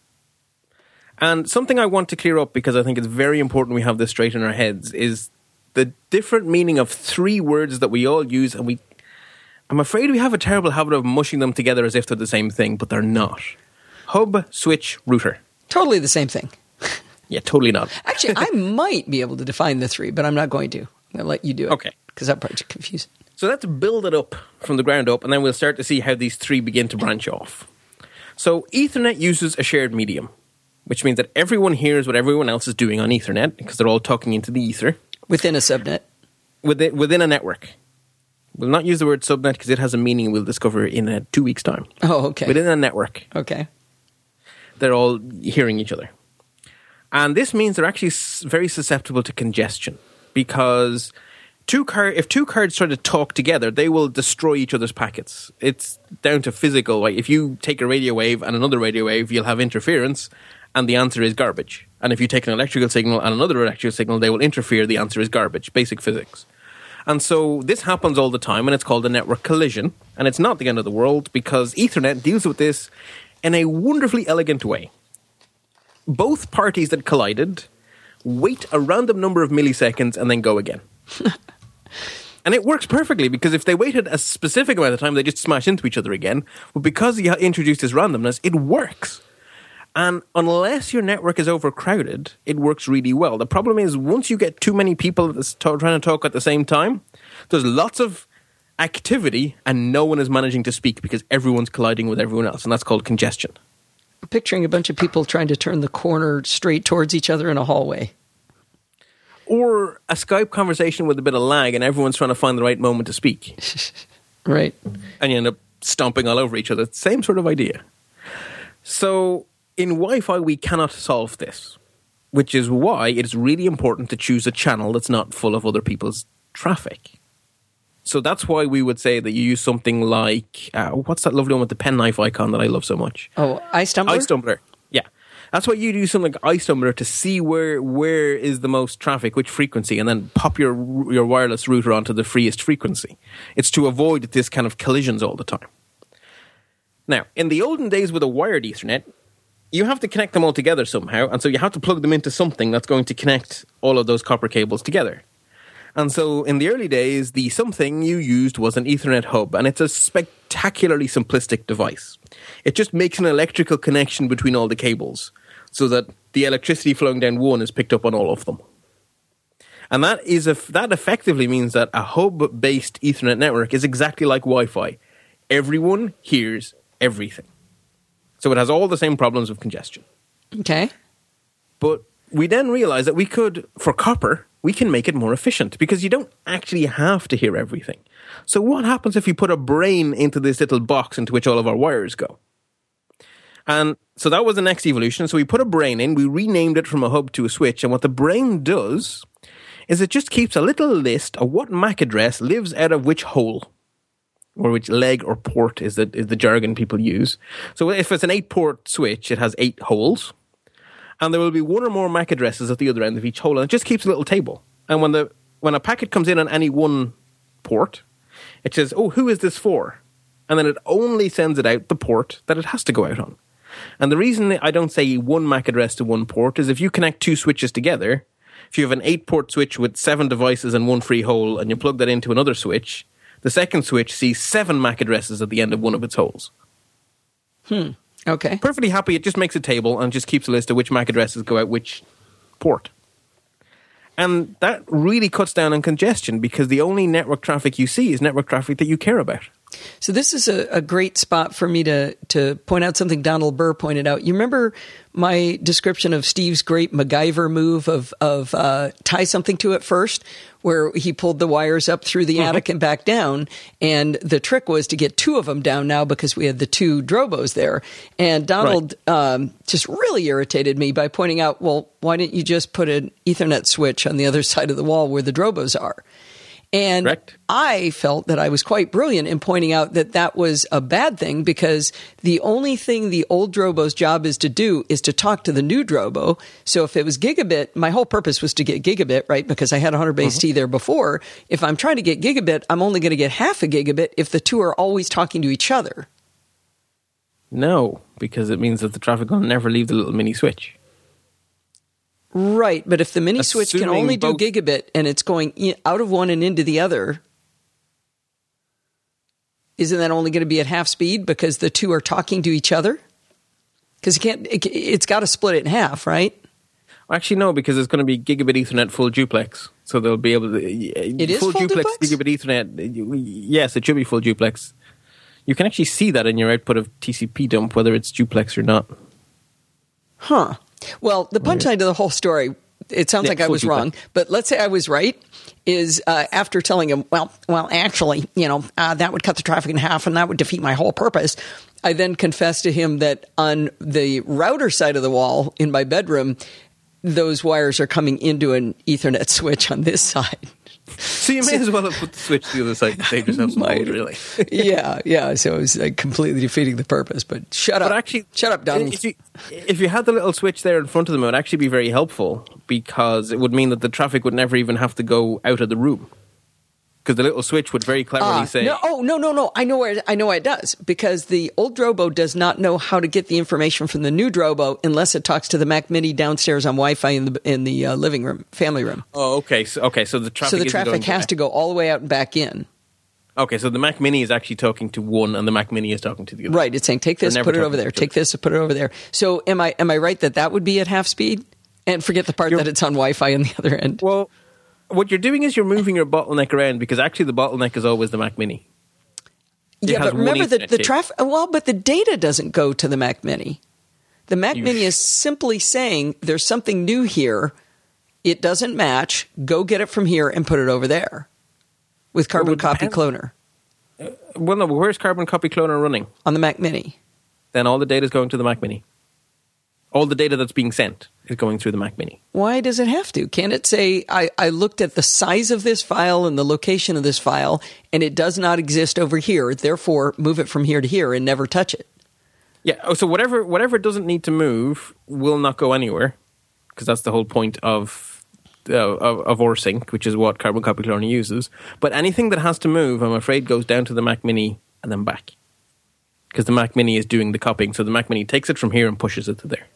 And something I want to clear up, because I think it's very important we have this straight in our heads, is the different meaning of 3 words that we all use, and I'm afraid we have a terrible habit of mushing them together as if they're the same thing, but they're not. Hub, switch, router. Totally the same thing. Yeah, totally not. Actually, I might be able to define the 3, but I'm not going to. I'm going to let you do it. Okay. Because that part's confusing. So let's build it up from the ground up, and then we'll start to see how these 3 begin to branch off. So Ethernet uses a shared medium, which means that everyone hears what everyone else is doing on Ethernet, because they're all talking into the ether. Within a subnet. Within a network. We'll not use the word subnet because it has a meaning we'll discover in 2 weeks' time. Oh, okay. Within a network. Okay. They're all hearing each other. And this means they're actually very susceptible to congestion, because if 2 cards try to talk together, they will destroy each other's packets. It's down to physical. Like if you take a radio wave and another radio wave, you'll have interference, and the answer is garbage. And if you take an electrical signal and another electrical signal, they will interfere. The answer is garbage. Basic physics. And so this happens all the time, and it's called a network collision. And it's not the end of the world, because Ethernet deals with this in a wonderfully elegant way. Both parties that collided wait a random number of milliseconds and then go again. And it works perfectly, because if they waited a specific amount of time, they just smash into each other again. But because you introduced this randomness, it works. And unless your network is overcrowded, it works really well. The problem is, once you get too many people trying to talk at the same time, there's lots of activity and no one is managing to speak because everyone's colliding with everyone else. And that's called congestion. I'm picturing a bunch of people trying to turn the corner straight towards each other in a hallway. Or a Skype conversation with a bit of lag and everyone's trying to find the right moment to speak. Right. And you end up stomping all over each other. Same sort of idea. So in Wi-Fi, we cannot solve this, which is why it's really important to choose a channel that's not full of other people's traffic. So that's why we would say that you use something like, what's that lovely one with the penknife icon that I love so much? Oh, iStumbler? iStumbler, yeah. That's why you do something like iStumbler to see where is the most traffic, which frequency, and then pop your wireless router onto the freest frequency. It's to avoid this kind of collisions all the time. Now, in the olden days with a wired Ethernet, you have to connect them all together somehow, and so you have to plug them into something that's going to connect all of those copper cables together. And so in the early days, the something you used was an Ethernet hub, and it's a spectacularly simplistic device. It just makes an electrical connection between all the cables so that the electricity flowing down one is picked up on all of them. And that effectively means that a hub-based Ethernet network is exactly like Wi-Fi. Everyone hears everything. So it has all the same problems of congestion. Okay. But we then realized that we could, for copper, we can make it more efficient because you don't actually have to hear everything. So what happens if you put a brain into this little box into which all of our wires go? And so that was the next evolution. So we put a brain in, we renamed it from a hub to a switch, and what the brain does is it just keeps a little list of what MAC address lives out of which hole, or which leg or port is the jargon people use. So if it's an 8-port switch, it has 8 holes, and there will be one or more MAC addresses at the other end of each hole, and it just keeps a little table. And when a packet comes in on any one port, it says, oh, who is this for? And then it only sends it out the port that it has to go out on. And the reason I don't say one MAC address to one port is if you connect 2 switches together, if you have an 8-port switch with 7 devices and 1 free hole, and you plug that into another switch, the second switch sees 7 MAC addresses at the end of one of its holes. Okay. Perfectly happy. It just makes a table and just keeps a list of which MAC addresses go out which port. And that really cuts down on congestion because the only network traffic you see is network traffic that you care about. So this is a great spot for me to point out something Donald Burr pointed out. You remember my description of Steve's great MacGyver move of tie something to it first, where he pulled the wires up through the attic and back down, and the trick was to get 2 of them down now because we had the 2 Drobos there. And Donald just really irritated me by pointing out, well, why didn't you just put an Ethernet switch on the other side of the wall where the Drobos are? And Correct. I felt that I was quite brilliant in pointing out that that was a bad thing because the only thing the old Drobo's job is to do is to talk to the new Drobo. So if it was gigabit, my whole purpose was to get gigabit, right? Because I had 100 base T there before. If I'm trying to get gigabit, I'm only going to get half a gigabit if the 2 are always talking to each other. No, because it means that the traffic will never leave the little mini switch. Right, but if the mini switch can only do gigabit and it's going out of one and into the other, isn't that only going to be at half speed because the 2 are talking to each other? Because it's got to split it in half, right? Actually, no, because it's going to be gigabit Ethernet full duplex. So they'll be able to... It is full duplex? Gigabit Ethernet, yes, it should be full duplex. You can actually see that in your output of TCP dump, whether it's duplex or not. Huh. Well, the punchline to the whole story, it sounds like I was wrong, but let's say I was right, is after telling him, well, actually, that would cut the traffic in half and that would defeat my whole purpose. I then confessed to him that on the router side of the wall in my bedroom, those wires are coming into an Ethernet switch on this side. So you may as well have put the switch to the other side and saved yourself some holes, really. yeah. So it was completely defeating the purpose. But shut up, Donald. If you had the little switch there in front of them, it would actually be very helpful because it would mean that the traffic would never even have to go out of the room. Because the little switch would very cleverly say... No. I know why it does. Because the old Drobo does not know how to get the information from the new Drobo unless it talks to the Mac Mini downstairs on Wi-Fi in the living room, family room. Oh, okay. So the traffic has to go all the way out and back in. Okay, so the Mac Mini is actually talking to one, and the Mac Mini is talking to the other. Right. It's saying, take this, put it over there. Take this, put it over there. So am I right that would be at half speed? And forget the part that it's on Wi-Fi on the other end. Well... What you're doing is you're moving your bottleneck around because actually the bottleneck is always the Mac Mini. But remember that the traffic. Well, but the data doesn't go to the Mac Mini. The Mac Mini is simply saying there's something new here. It doesn't match. Go get it from here and put it over there with Carbon Copy Cloner. Well, no, where's Carbon Copy Cloner running? On the Mac Mini. Then all the data is going to the Mac Mini. All the data that's being sent is going through the Mac Mini. Why does it have to? Can't it say, I looked at the size of this file and the location of this file, and it does not exist over here, therefore move it from here to here and never touch it? Yeah, so whatever doesn't need to move will not go anywhere, because that's the whole point of ORSync, which is what Carbon Copy Cloner uses. But anything that has to move, I'm afraid, goes down to the Mac Mini and then back. Because the Mac Mini is doing the copying, so the Mac Mini takes it from here and pushes it to there.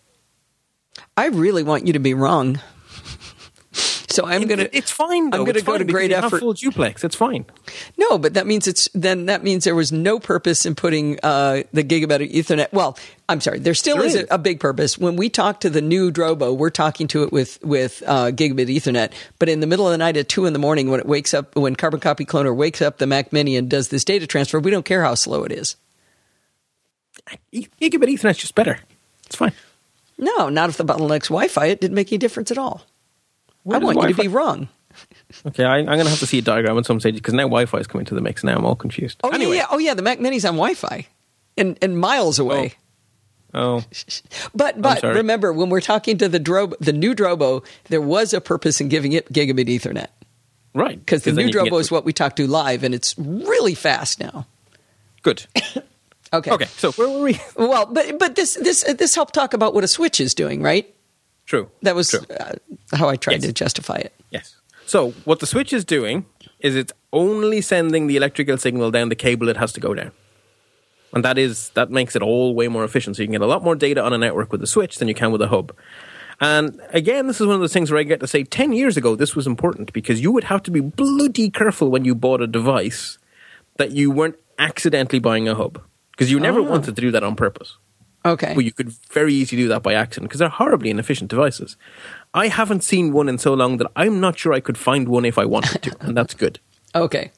I really want you to be wrong. So I'm going to... It's fine, though. I'm going to go to great effort. Full duplex. It's fine. No, but that means that means there was no purpose in putting the gigabit Ethernet. Well, I'm sorry, there still is a big purpose. When we talk to the new Drobo, we're talking to it with gigabit Ethernet. But in the middle of the night at 2 a.m, when it wakes up, when Carbon Copy Cloner wakes up the Mac Mini and does this data transfer, we don't care how slow it is. Gigabit Ethernet's just better. It's fine. No, not if the bottleneck's Wi-Fi. It didn't make any difference at all. I want you to be wrong. Okay, I'm going to have to see a diagram at some stage because now Wi-Fi is coming to the mix. Now I'm all confused. Oh, anyway. yeah. Oh, yeah. The Mac Mini's on Wi-Fi and miles away. Oh. But remember, when we're talking to the new Drobo, there was a purpose in giving it gigabit Ethernet. Right. Because the new Drobo is what we talk to live, and it's really fast now. Good. Okay. So where were we? Well, but this helped talk about what a switch is doing, right? True. That was how I tried to justify it. Yes. So what the switch is doing is it's only sending the electrical signal down the cable it has to go down. And that makes it all way more efficient. So you can get a lot more data on a network with a switch than you can with a hub. And again, this is one of those things where I get to say 10 years ago this was important because you would have to be bloody careful when you bought a device that you weren't accidentally buying a hub. Because you never wanted to do that on purpose. Okay. But you could very easily do that by accident because they're horribly inefficient devices. I haven't seen one in so long that I'm not sure I could find one if I wanted to, and that's good. Okay.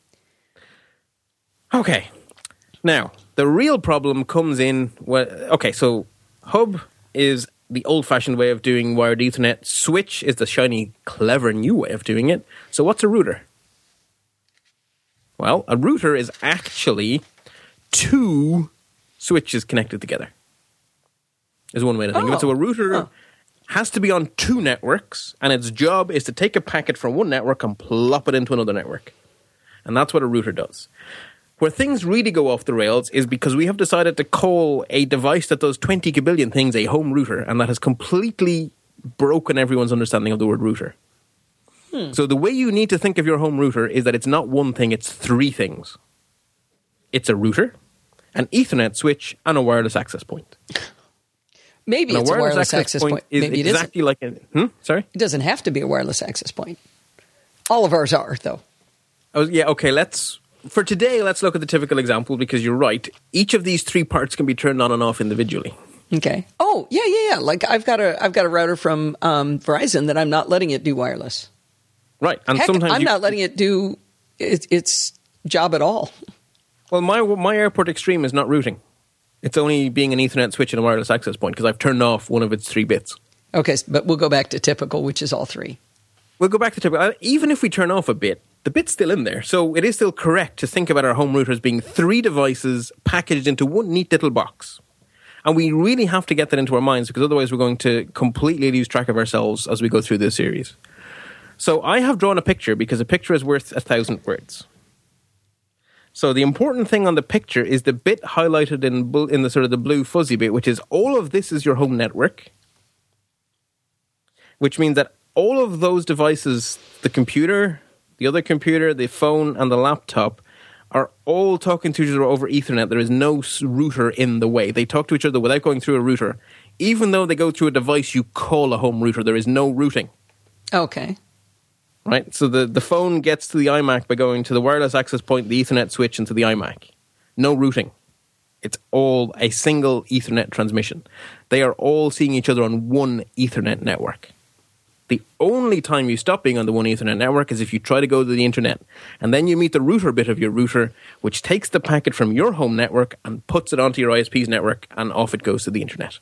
Now, the real problem comes in... so hub is the old-fashioned way of doing wired Ethernet. Switch is the shiny, clever new way of doing it. So what's a router? Well, a router is actually 2 switches connected together. Is one way to think of it. So a router has to be on 2 networks, and its job is to take a packet from one network and plop it into another network. And that's what a router does. Where things really go off the rails is because we have decided to call a device that does 20 kabillion things a home router, and that has completely broken everyone's understanding of the word router. So the way you need to think of your home router is that it's not one thing, it's 3 things. It's a router, an Ethernet switch, and a wireless access point. Maybe it's a wireless access point. Maybe it exactly isn't. Sorry? It doesn't have to be a wireless access point. All of ours are, though. For today, let's look at the typical example because you're right. Each of these 3 parts can be turned on and off individually. Okay. Oh, yeah. Like I've got a router from Verizon that I'm not letting it do wireless. Right. And Heck, sometimes I'm not letting it do its job at all. Well, my Airport Extreme is not routing. It's only being an Ethernet switch and a wireless access point because I've turned off one of its 3 bits. Okay, but we'll go back to typical, which is all 3. We'll go back to typical. Even if we turn off a bit, the bit's still in there. So it is still correct to think about our home router as being 3 devices packaged into one neat little box. And we really have to get that into our minds because otherwise we're going to completely lose track of ourselves as we go through this series. So I have drawn a picture because a picture is worth 1,000 words. So the important thing on the picture is the bit highlighted in the sort of the blue fuzzy bit, which is all of this is your home network, which means that all of those devices, the computer, the other computer, the phone, and the laptop, are all talking to each other over Ethernet. There is no router in the way. They talk to each other without going through a router. Even though they go through a device you call a home router, there is no routing. Okay. Right? So the phone gets to the iMac by going to the wireless access point, the Ethernet switch, into the iMac. No routing. It's all a single Ethernet transmission. They are all seeing each other on one Ethernet network. The only time you stop being on the one Ethernet network is if you try to go to the internet. And then you meet the router bit of your router, which takes the packet from your home network and puts it onto your ISP's network, and off it goes to the internet.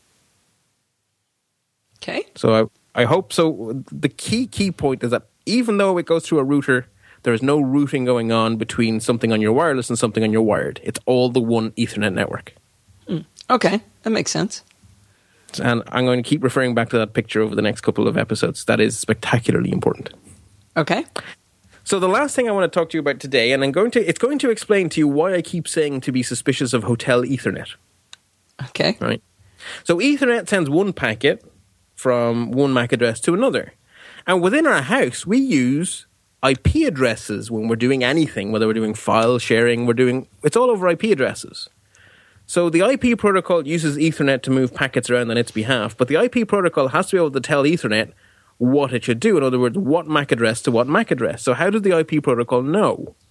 Okay. So I hope so. The key point is that even though it goes through a router, there is no routing going on between something on your wireless and something on your wired. It's all the one Ethernet network. Okay, that makes sense. And I'm going to keep referring back to that picture over the next couple of episodes. That is spectacularly important. Okay. So the last thing I want to talk to you about today, and it's going to explain to you why I keep saying to be suspicious of Hotel Ethernet. Okay. Right. So Ethernet sends one packet from one MAC address to another. And within our house, we use IP addresses when we're doing anything, whether we're doing file sharing, it's all over IP addresses. So the IP protocol uses Ethernet to move packets around on its behalf, but the IP protocol has to be able to tell Ethernet what it should do. In other words, what MAC address to what MAC address. So how does the IP protocol know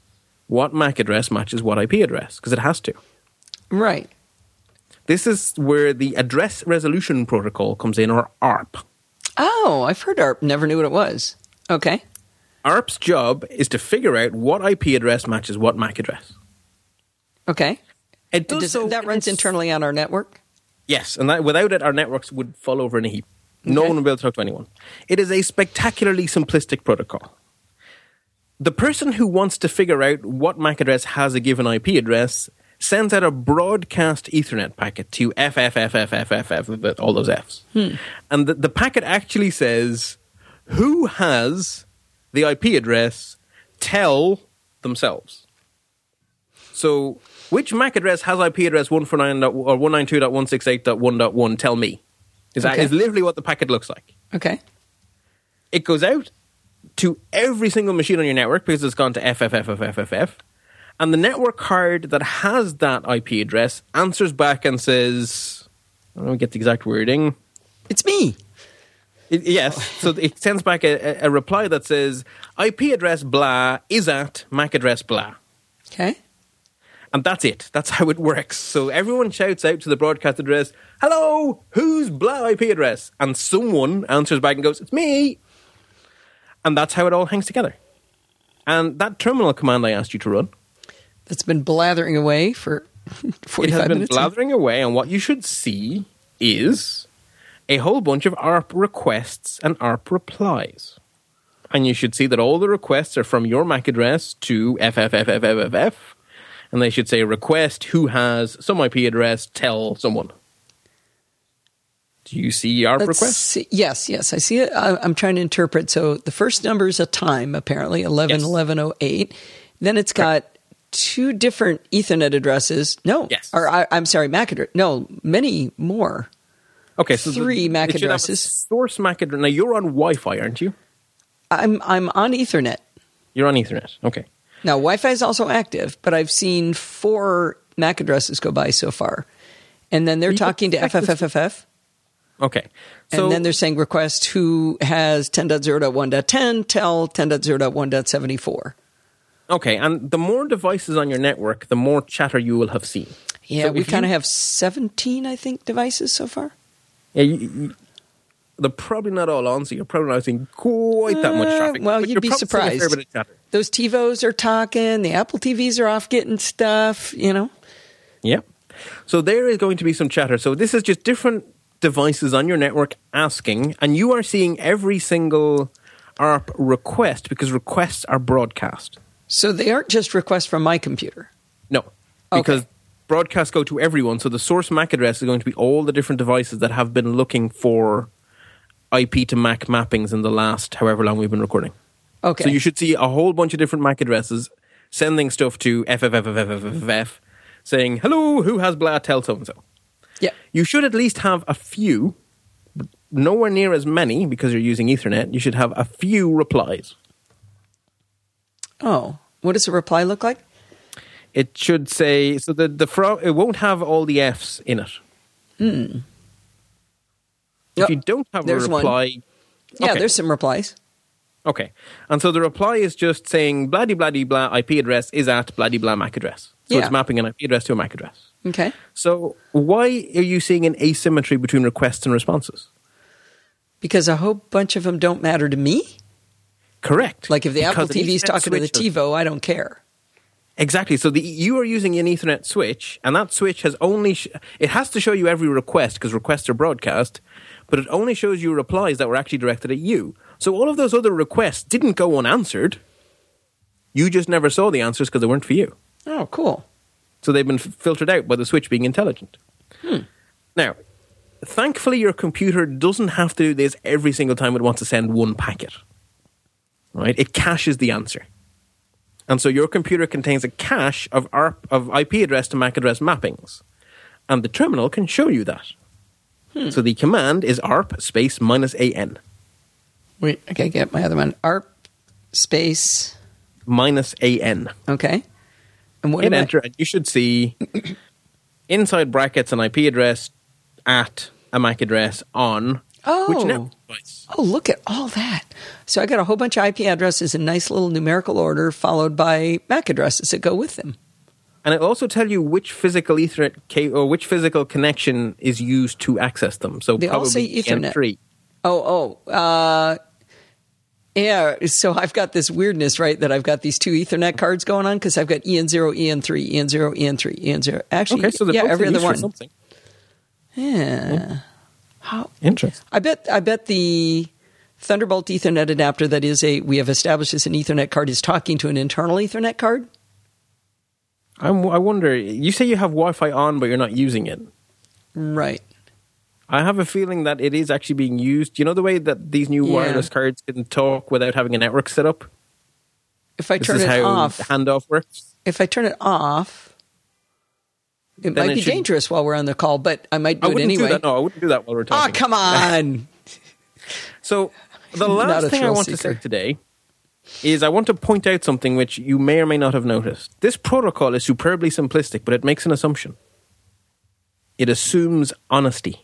what MAC address matches what IP address, because it has to. Right. This is where the Address Resolution Protocol comes in, or ARP. Oh, I've heard ARP. Never knew what it was. Okay. ARP's job is to figure out what IP address matches what MAC address. Okay. It does that runs internally on our network? Yes, and without it, our networks would fall over in a heap. No one will be able to talk to anyone. It is a spectacularly simplistic protocol. The person who wants to figure out what MAC address has a given IP address sends out a broadcast Ethernet packet to FFFFFFF, all those Fs. And the packet actually says, who has the IP address, tell themselves. So, which MAC address has IP address 192.168.1.1, tell me. Is literally what the packet looks like. Okay. It goes out to every single machine on your network because it's gone to FFFFFFF. And the network card that has that IP address answers back and says, let me get the exact wording. It's me. Yes. So it sends back a reply that says, IP address blah is at MAC address blah. Okay. And that's it. That's how it works. So everyone shouts out to the broadcast address, hello, who's blah IP address? And someone answers back and goes, it's me. And that's how it all hangs together. And that terminal command I asked you to run, that's been blathering away for 45 minutes. It has been blathering away, and what you should see is a whole bunch of ARP requests and ARP replies. And you should see that all the requests are from your MAC address to FFFFFFF, and they should say request who has some IP address, tell someone. Do you see ARP requests? Yes, I see it. I'm trying to interpret. So the first number is a time, apparently, 111108. Then it's got two different Ethernet addresses. No. Yes. Or I'm sorry, MAC address. No, many more. Okay, so three MAC addresses. Source MAC address. Now you're on Wi-Fi, aren't you? I'm on Ethernet. You're on Ethernet. Okay. Now Wi-Fi is also active, but I've seen 4 MAC addresses go by so far, and then they're talking to FFFFF. Okay. So, and then they're saying request who has 10.0.1.10 tell 10.0.1.74. Okay, and the more devices on your network, the more chatter you will have seen. Yeah, so we kind of have 17, I think, devices so far. Yeah, they're probably not all on, so you're probably not seeing quite that much traffic. Well, you'd be surprised. Those TiVos are talking, the Apple TVs are off getting stuff, you know. Yeah. So there is going to be some chatter. So this is just different devices on your network asking, and you are seeing every single ARP request because requests are broadcast. So they aren't just requests from my computer? No, because broadcasts go to everyone. So the source MAC address is going to be all the different devices that have been looking for IP to MAC mappings in the last however long we've been recording. Okay. So you should see a whole bunch of different MAC addresses sending stuff to FFFFFFF saying, hello, who has blah, tell so-and-so. Yeah. You should at least have a few, but nowhere near as many because you're using Ethernet. You should have a few replies. Oh, what does a reply look like? It should say, so it won't have all the Fs in it. If you don't have a reply... Yeah, there's some replies. Okay. And so the reply is just saying, blah-de-blah-de-blah IP address is at blah-de-blah MAC address. So it's mapping an IP address to a MAC address. Okay. So why are you seeing an asymmetry between requests and responses? Because a whole bunch of them don't matter to me? Correct. Like if the Apple TV is talking to the TiVo, I don't care. Exactly. So you are using an Ethernet switch, and that switch has only... it has to show you every request because requests are broadcast, but it only shows you replies that were actually directed at you. So all of those other requests didn't go unanswered. You just never saw the answers because they weren't for you. Oh, cool. So they've been filtered out by the switch being intelligent. Now, thankfully your computer doesn't have to do this every single time it wants to send one packet. Right? It caches the answer. And so your computer contains a cache of IP address to MAC address mappings. And the terminal can show you that. So the command is ARP space -AN. Wait, okay, get my other one. ARP space... -AN. Okay. And what hit enter, and you should see inside brackets an IP address at a MAC address on which network device. Oh, look at all that. So I got a whole bunch of IP addresses in nice little numerical order, followed by MAC addresses that go with them. And it'll also tell you which physical Ethernet or which physical connection is used to access them. So they probably all say Ethernet. EN3. Yeah, so I've got this weirdness, right, that I've got these two Ethernet cards going on because I've got EN0, EN3, EN0, EN3, EN0. Actually, okay, so every other one. Something. Yeah. How interesting. I bet the Thunderbolt Ethernet adapter that we have established as an Ethernet card is talking to an internal Ethernet card. I wonder, you say you have Wi-Fi on, but you're not using it. Right. I have a feeling that it is actually being used. You know the way that these new wireless cards can talk without having a network set up? If I turn it off, the handoff works. If I turn it off, it might be dangerous while we're on the call, but I might do it anyway. I wouldn't do that while we're talking. Oh, come on. So the last thing I want to say today is I want to point out something which you may or may not have noticed. This protocol is superbly simplistic, but it makes an assumption. It assumes honesty.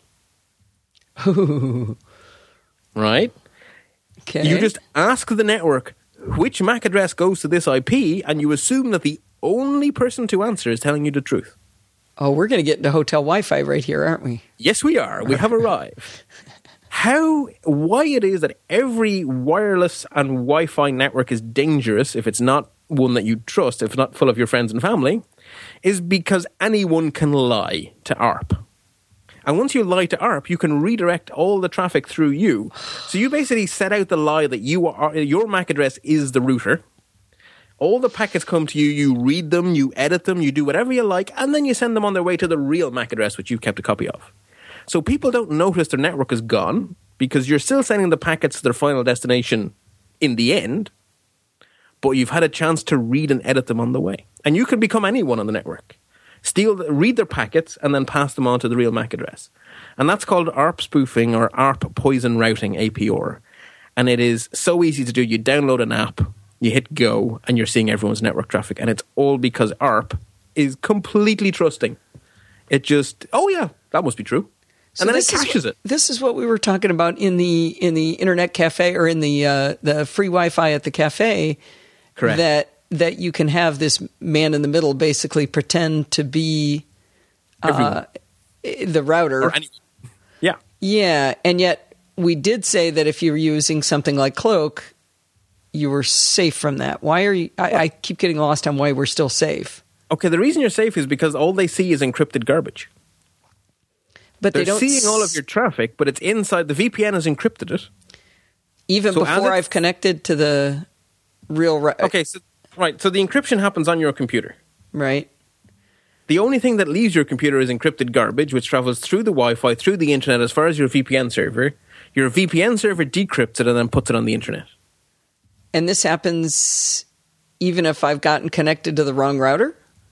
Right? Okay. You just ask the network which MAC address goes to this IP, and you assume that the only person to answer is telling you the truth. Oh, we're going to get into hotel Wi-Fi right here, aren't we? Yes, we are. We have arrived. Why it is that every wireless and Wi-Fi network is dangerous if it's not one that you trust, if not full of your friends and family, is because anyone can lie to ARP. And once you lie to ARP, you can redirect all the traffic through you. So you basically set out the lie that your MAC address is the router. All the packets come to you, you read them, you edit them, you do whatever you like, and then you send them on their way to the real MAC address, which you've kept a copy of. So people don't notice their network is gone, because you're still sending the packets to their final destination in the end, but you've had a chance to read and edit them on the way. And you can become anyone on the network. Read their packets, and then pass them on to the real MAC address. And that's called ARP spoofing or ARP poison routing, APR. And it is so easy to do. You download an app, you hit go, and you're seeing everyone's network traffic. And it's all because ARP is completely trusting. It just, oh yeah, that must be true. So and then it caches it. This is what we were talking about in the internet cafe, or in the free Wi-Fi at the cafe. Correct. That you can have this man in the middle basically pretend to be the router. Yeah. Yeah, and yet we did say that if you're using something like Cloak, you were safe from that. Why are you? I keep getting lost on why we're still safe. Okay, the reason you're safe is because all they see is encrypted garbage. But they're they don't seeing all of your traffic, but it's inside. The VPN has encrypted it. Even before I've connected to the real... Okay, so the encryption happens on your computer. Right. The only thing that leaves your computer is encrypted garbage, which travels through the Wi-Fi, through the internet, as far as your VPN server. Your VPN server decrypts it and then puts it on the internet. And this happens even if I've gotten connected to the wrong router?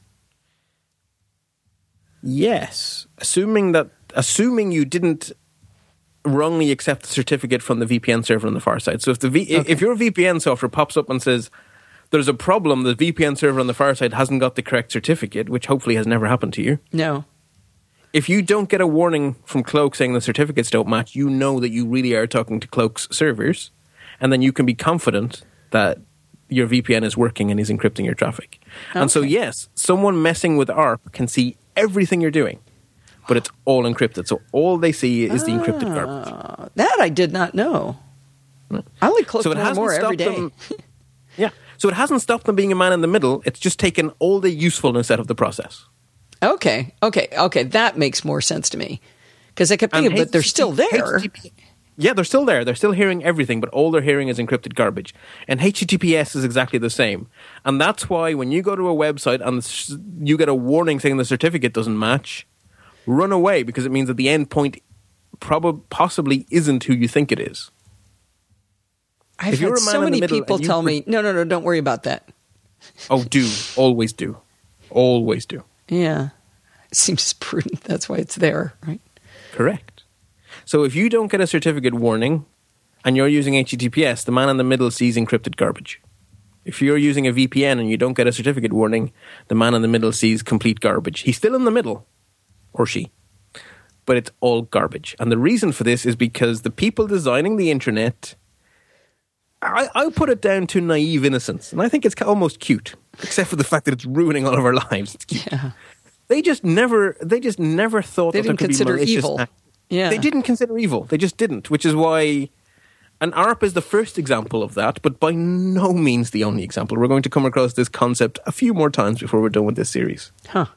Yes. Assuming you didn't wrongly accept the certificate from the VPN server on the far side. So if your VPN software pops up and says, there's a problem, the VPN server on the far side hasn't got the correct certificate, which hopefully has never happened to you. No. If you don't get a warning from Cloak saying the certificates don't match, you know that you really are talking to Cloak's servers, and then you can be confident that your VPN is working and is encrypting your traffic. Okay. And so, yes, someone messing with ARP can see everything you're doing, but it's all encrypted. So all they see is the encrypted garbage. That I did not know. I only Cloak more every day. Yeah. So it hasn't stopped them being a man in the middle. It's just taken all the usefulness out of the process. Okay. That makes more sense to me. Because I kept thinking, but they're still there. Yeah, they're still there. They're still hearing everything, but all they're hearing is encrypted garbage. And HTTPS is exactly the same. And that's why when you go to a website and you get a warning saying the certificate doesn't match, run away, because it means that the endpoint possibly isn't who you think it is. I've had so many people tell me, no, don't worry about that. Oh, do. Always do. Always do. Yeah. It seems prudent. That's why it's there, right? Correct. So if you don't get a certificate warning and you're using HTTPS, the man in the middle sees encrypted garbage. If you're using a VPN and you don't get a certificate warning, the man in the middle sees complete garbage. He's still in the middle, or she. but it's all garbage. And the reason for this is because the people designing the internet, I'll put it down to naive innocence. And I think it's almost cute, except for the fact that it's ruining all of our lives. It's cute. Yeah. They just never thought They that there didn't could consider be malicious evil. act. Yeah. They didn't consider evil. They just didn't, which is why... And ARP is the first example of that, but by no means the only example. We're going to come across this concept a few more times before we're done with this series. Huh.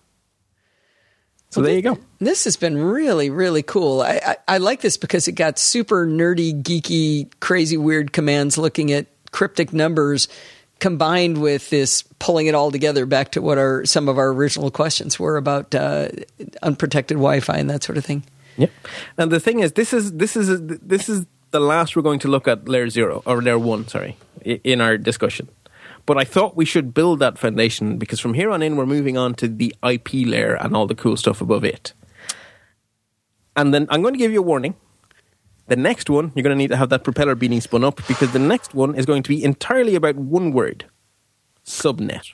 So there you go. This has been really, really cool. I like this because it got super nerdy, geeky, crazy, weird commands looking at cryptic numbers combined with this pulling it all together back to what some of our original questions were about unprotected Wi-Fi and that sort of thing. Yeah. And the thing is, this is the last we're going to look at layer 0, or layer 1, sorry, in our discussion. But I thought we should build that foundation because from here on in, we're moving on to the IP layer and all the cool stuff above it. And then I'm going to give you a warning. The next one, you're going to need to have that propeller beanie spun up because the next one is going to be entirely about one word. Subnet.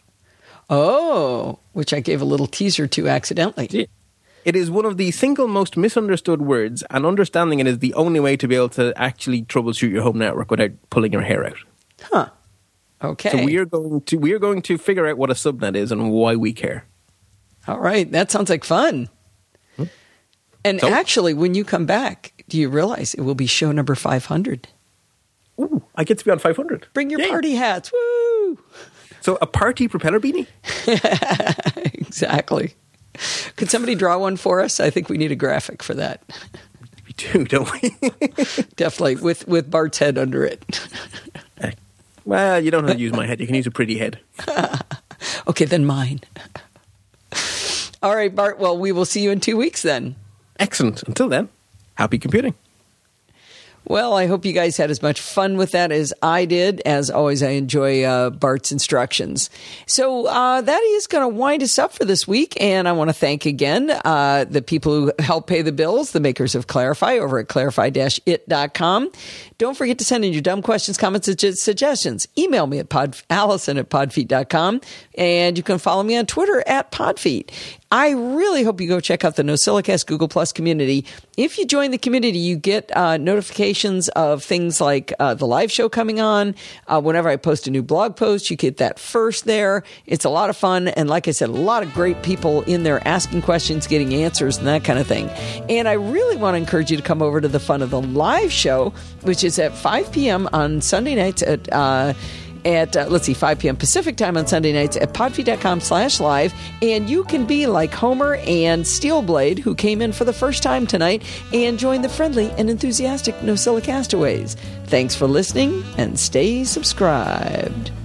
Oh, which I gave a little teaser to accidentally. It is one of the single most misunderstood words, and understanding it is the only way to be able to actually troubleshoot your home network without pulling your hair out. Huh. Okay. So we are going to figure out what a subnet is and why we care. All right. That sounds like fun. And actually, when you come back, do you realize it will be show number 500? Ooh, I get to be on 500. Bring your party hats. Woo! So a party propeller beanie? Exactly. Could somebody draw one for us? I think we need a graphic for that. We do, don't we? Definitely, with Bart's head under it. Well, you don't have to use my head. You can use a pretty head. Okay, then mine. All right, Bart. Well, we will see you in 2 weeks then. Excellent. Until then, happy computing. Well, I hope you guys had as much fun with that as I did. As always, I enjoy Bart's instructions. So that is going to wind us up for this week. And I want to thank again the people who help pay the bills, the makers of Clarify over at clarify-it.com. Don't forget to send in your dumb questions, comments, and suggestions. Email me at Allison@podfeet.com. And you can follow me on Twitter at Podfeet. I really hope you go check out the NosillaCast Google Plus community. If you join the community, you get notifications of things like the live show coming on. Whenever I post a new blog post, you get that first there. It's a lot of fun. And like I said, a lot of great people in there asking questions, getting answers, and that kind of thing. And I really want to encourage you to come over to the Fun of the Live show, which is at 5 p.m. on Sunday nights at 5 p.m. Pacific time on Sunday nights at podfeet.com/live. And you can be like Homer and Steelblade, who came in for the first time tonight, and join the friendly and enthusiastic NosillaCastaways. Thanks for listening, and stay subscribed.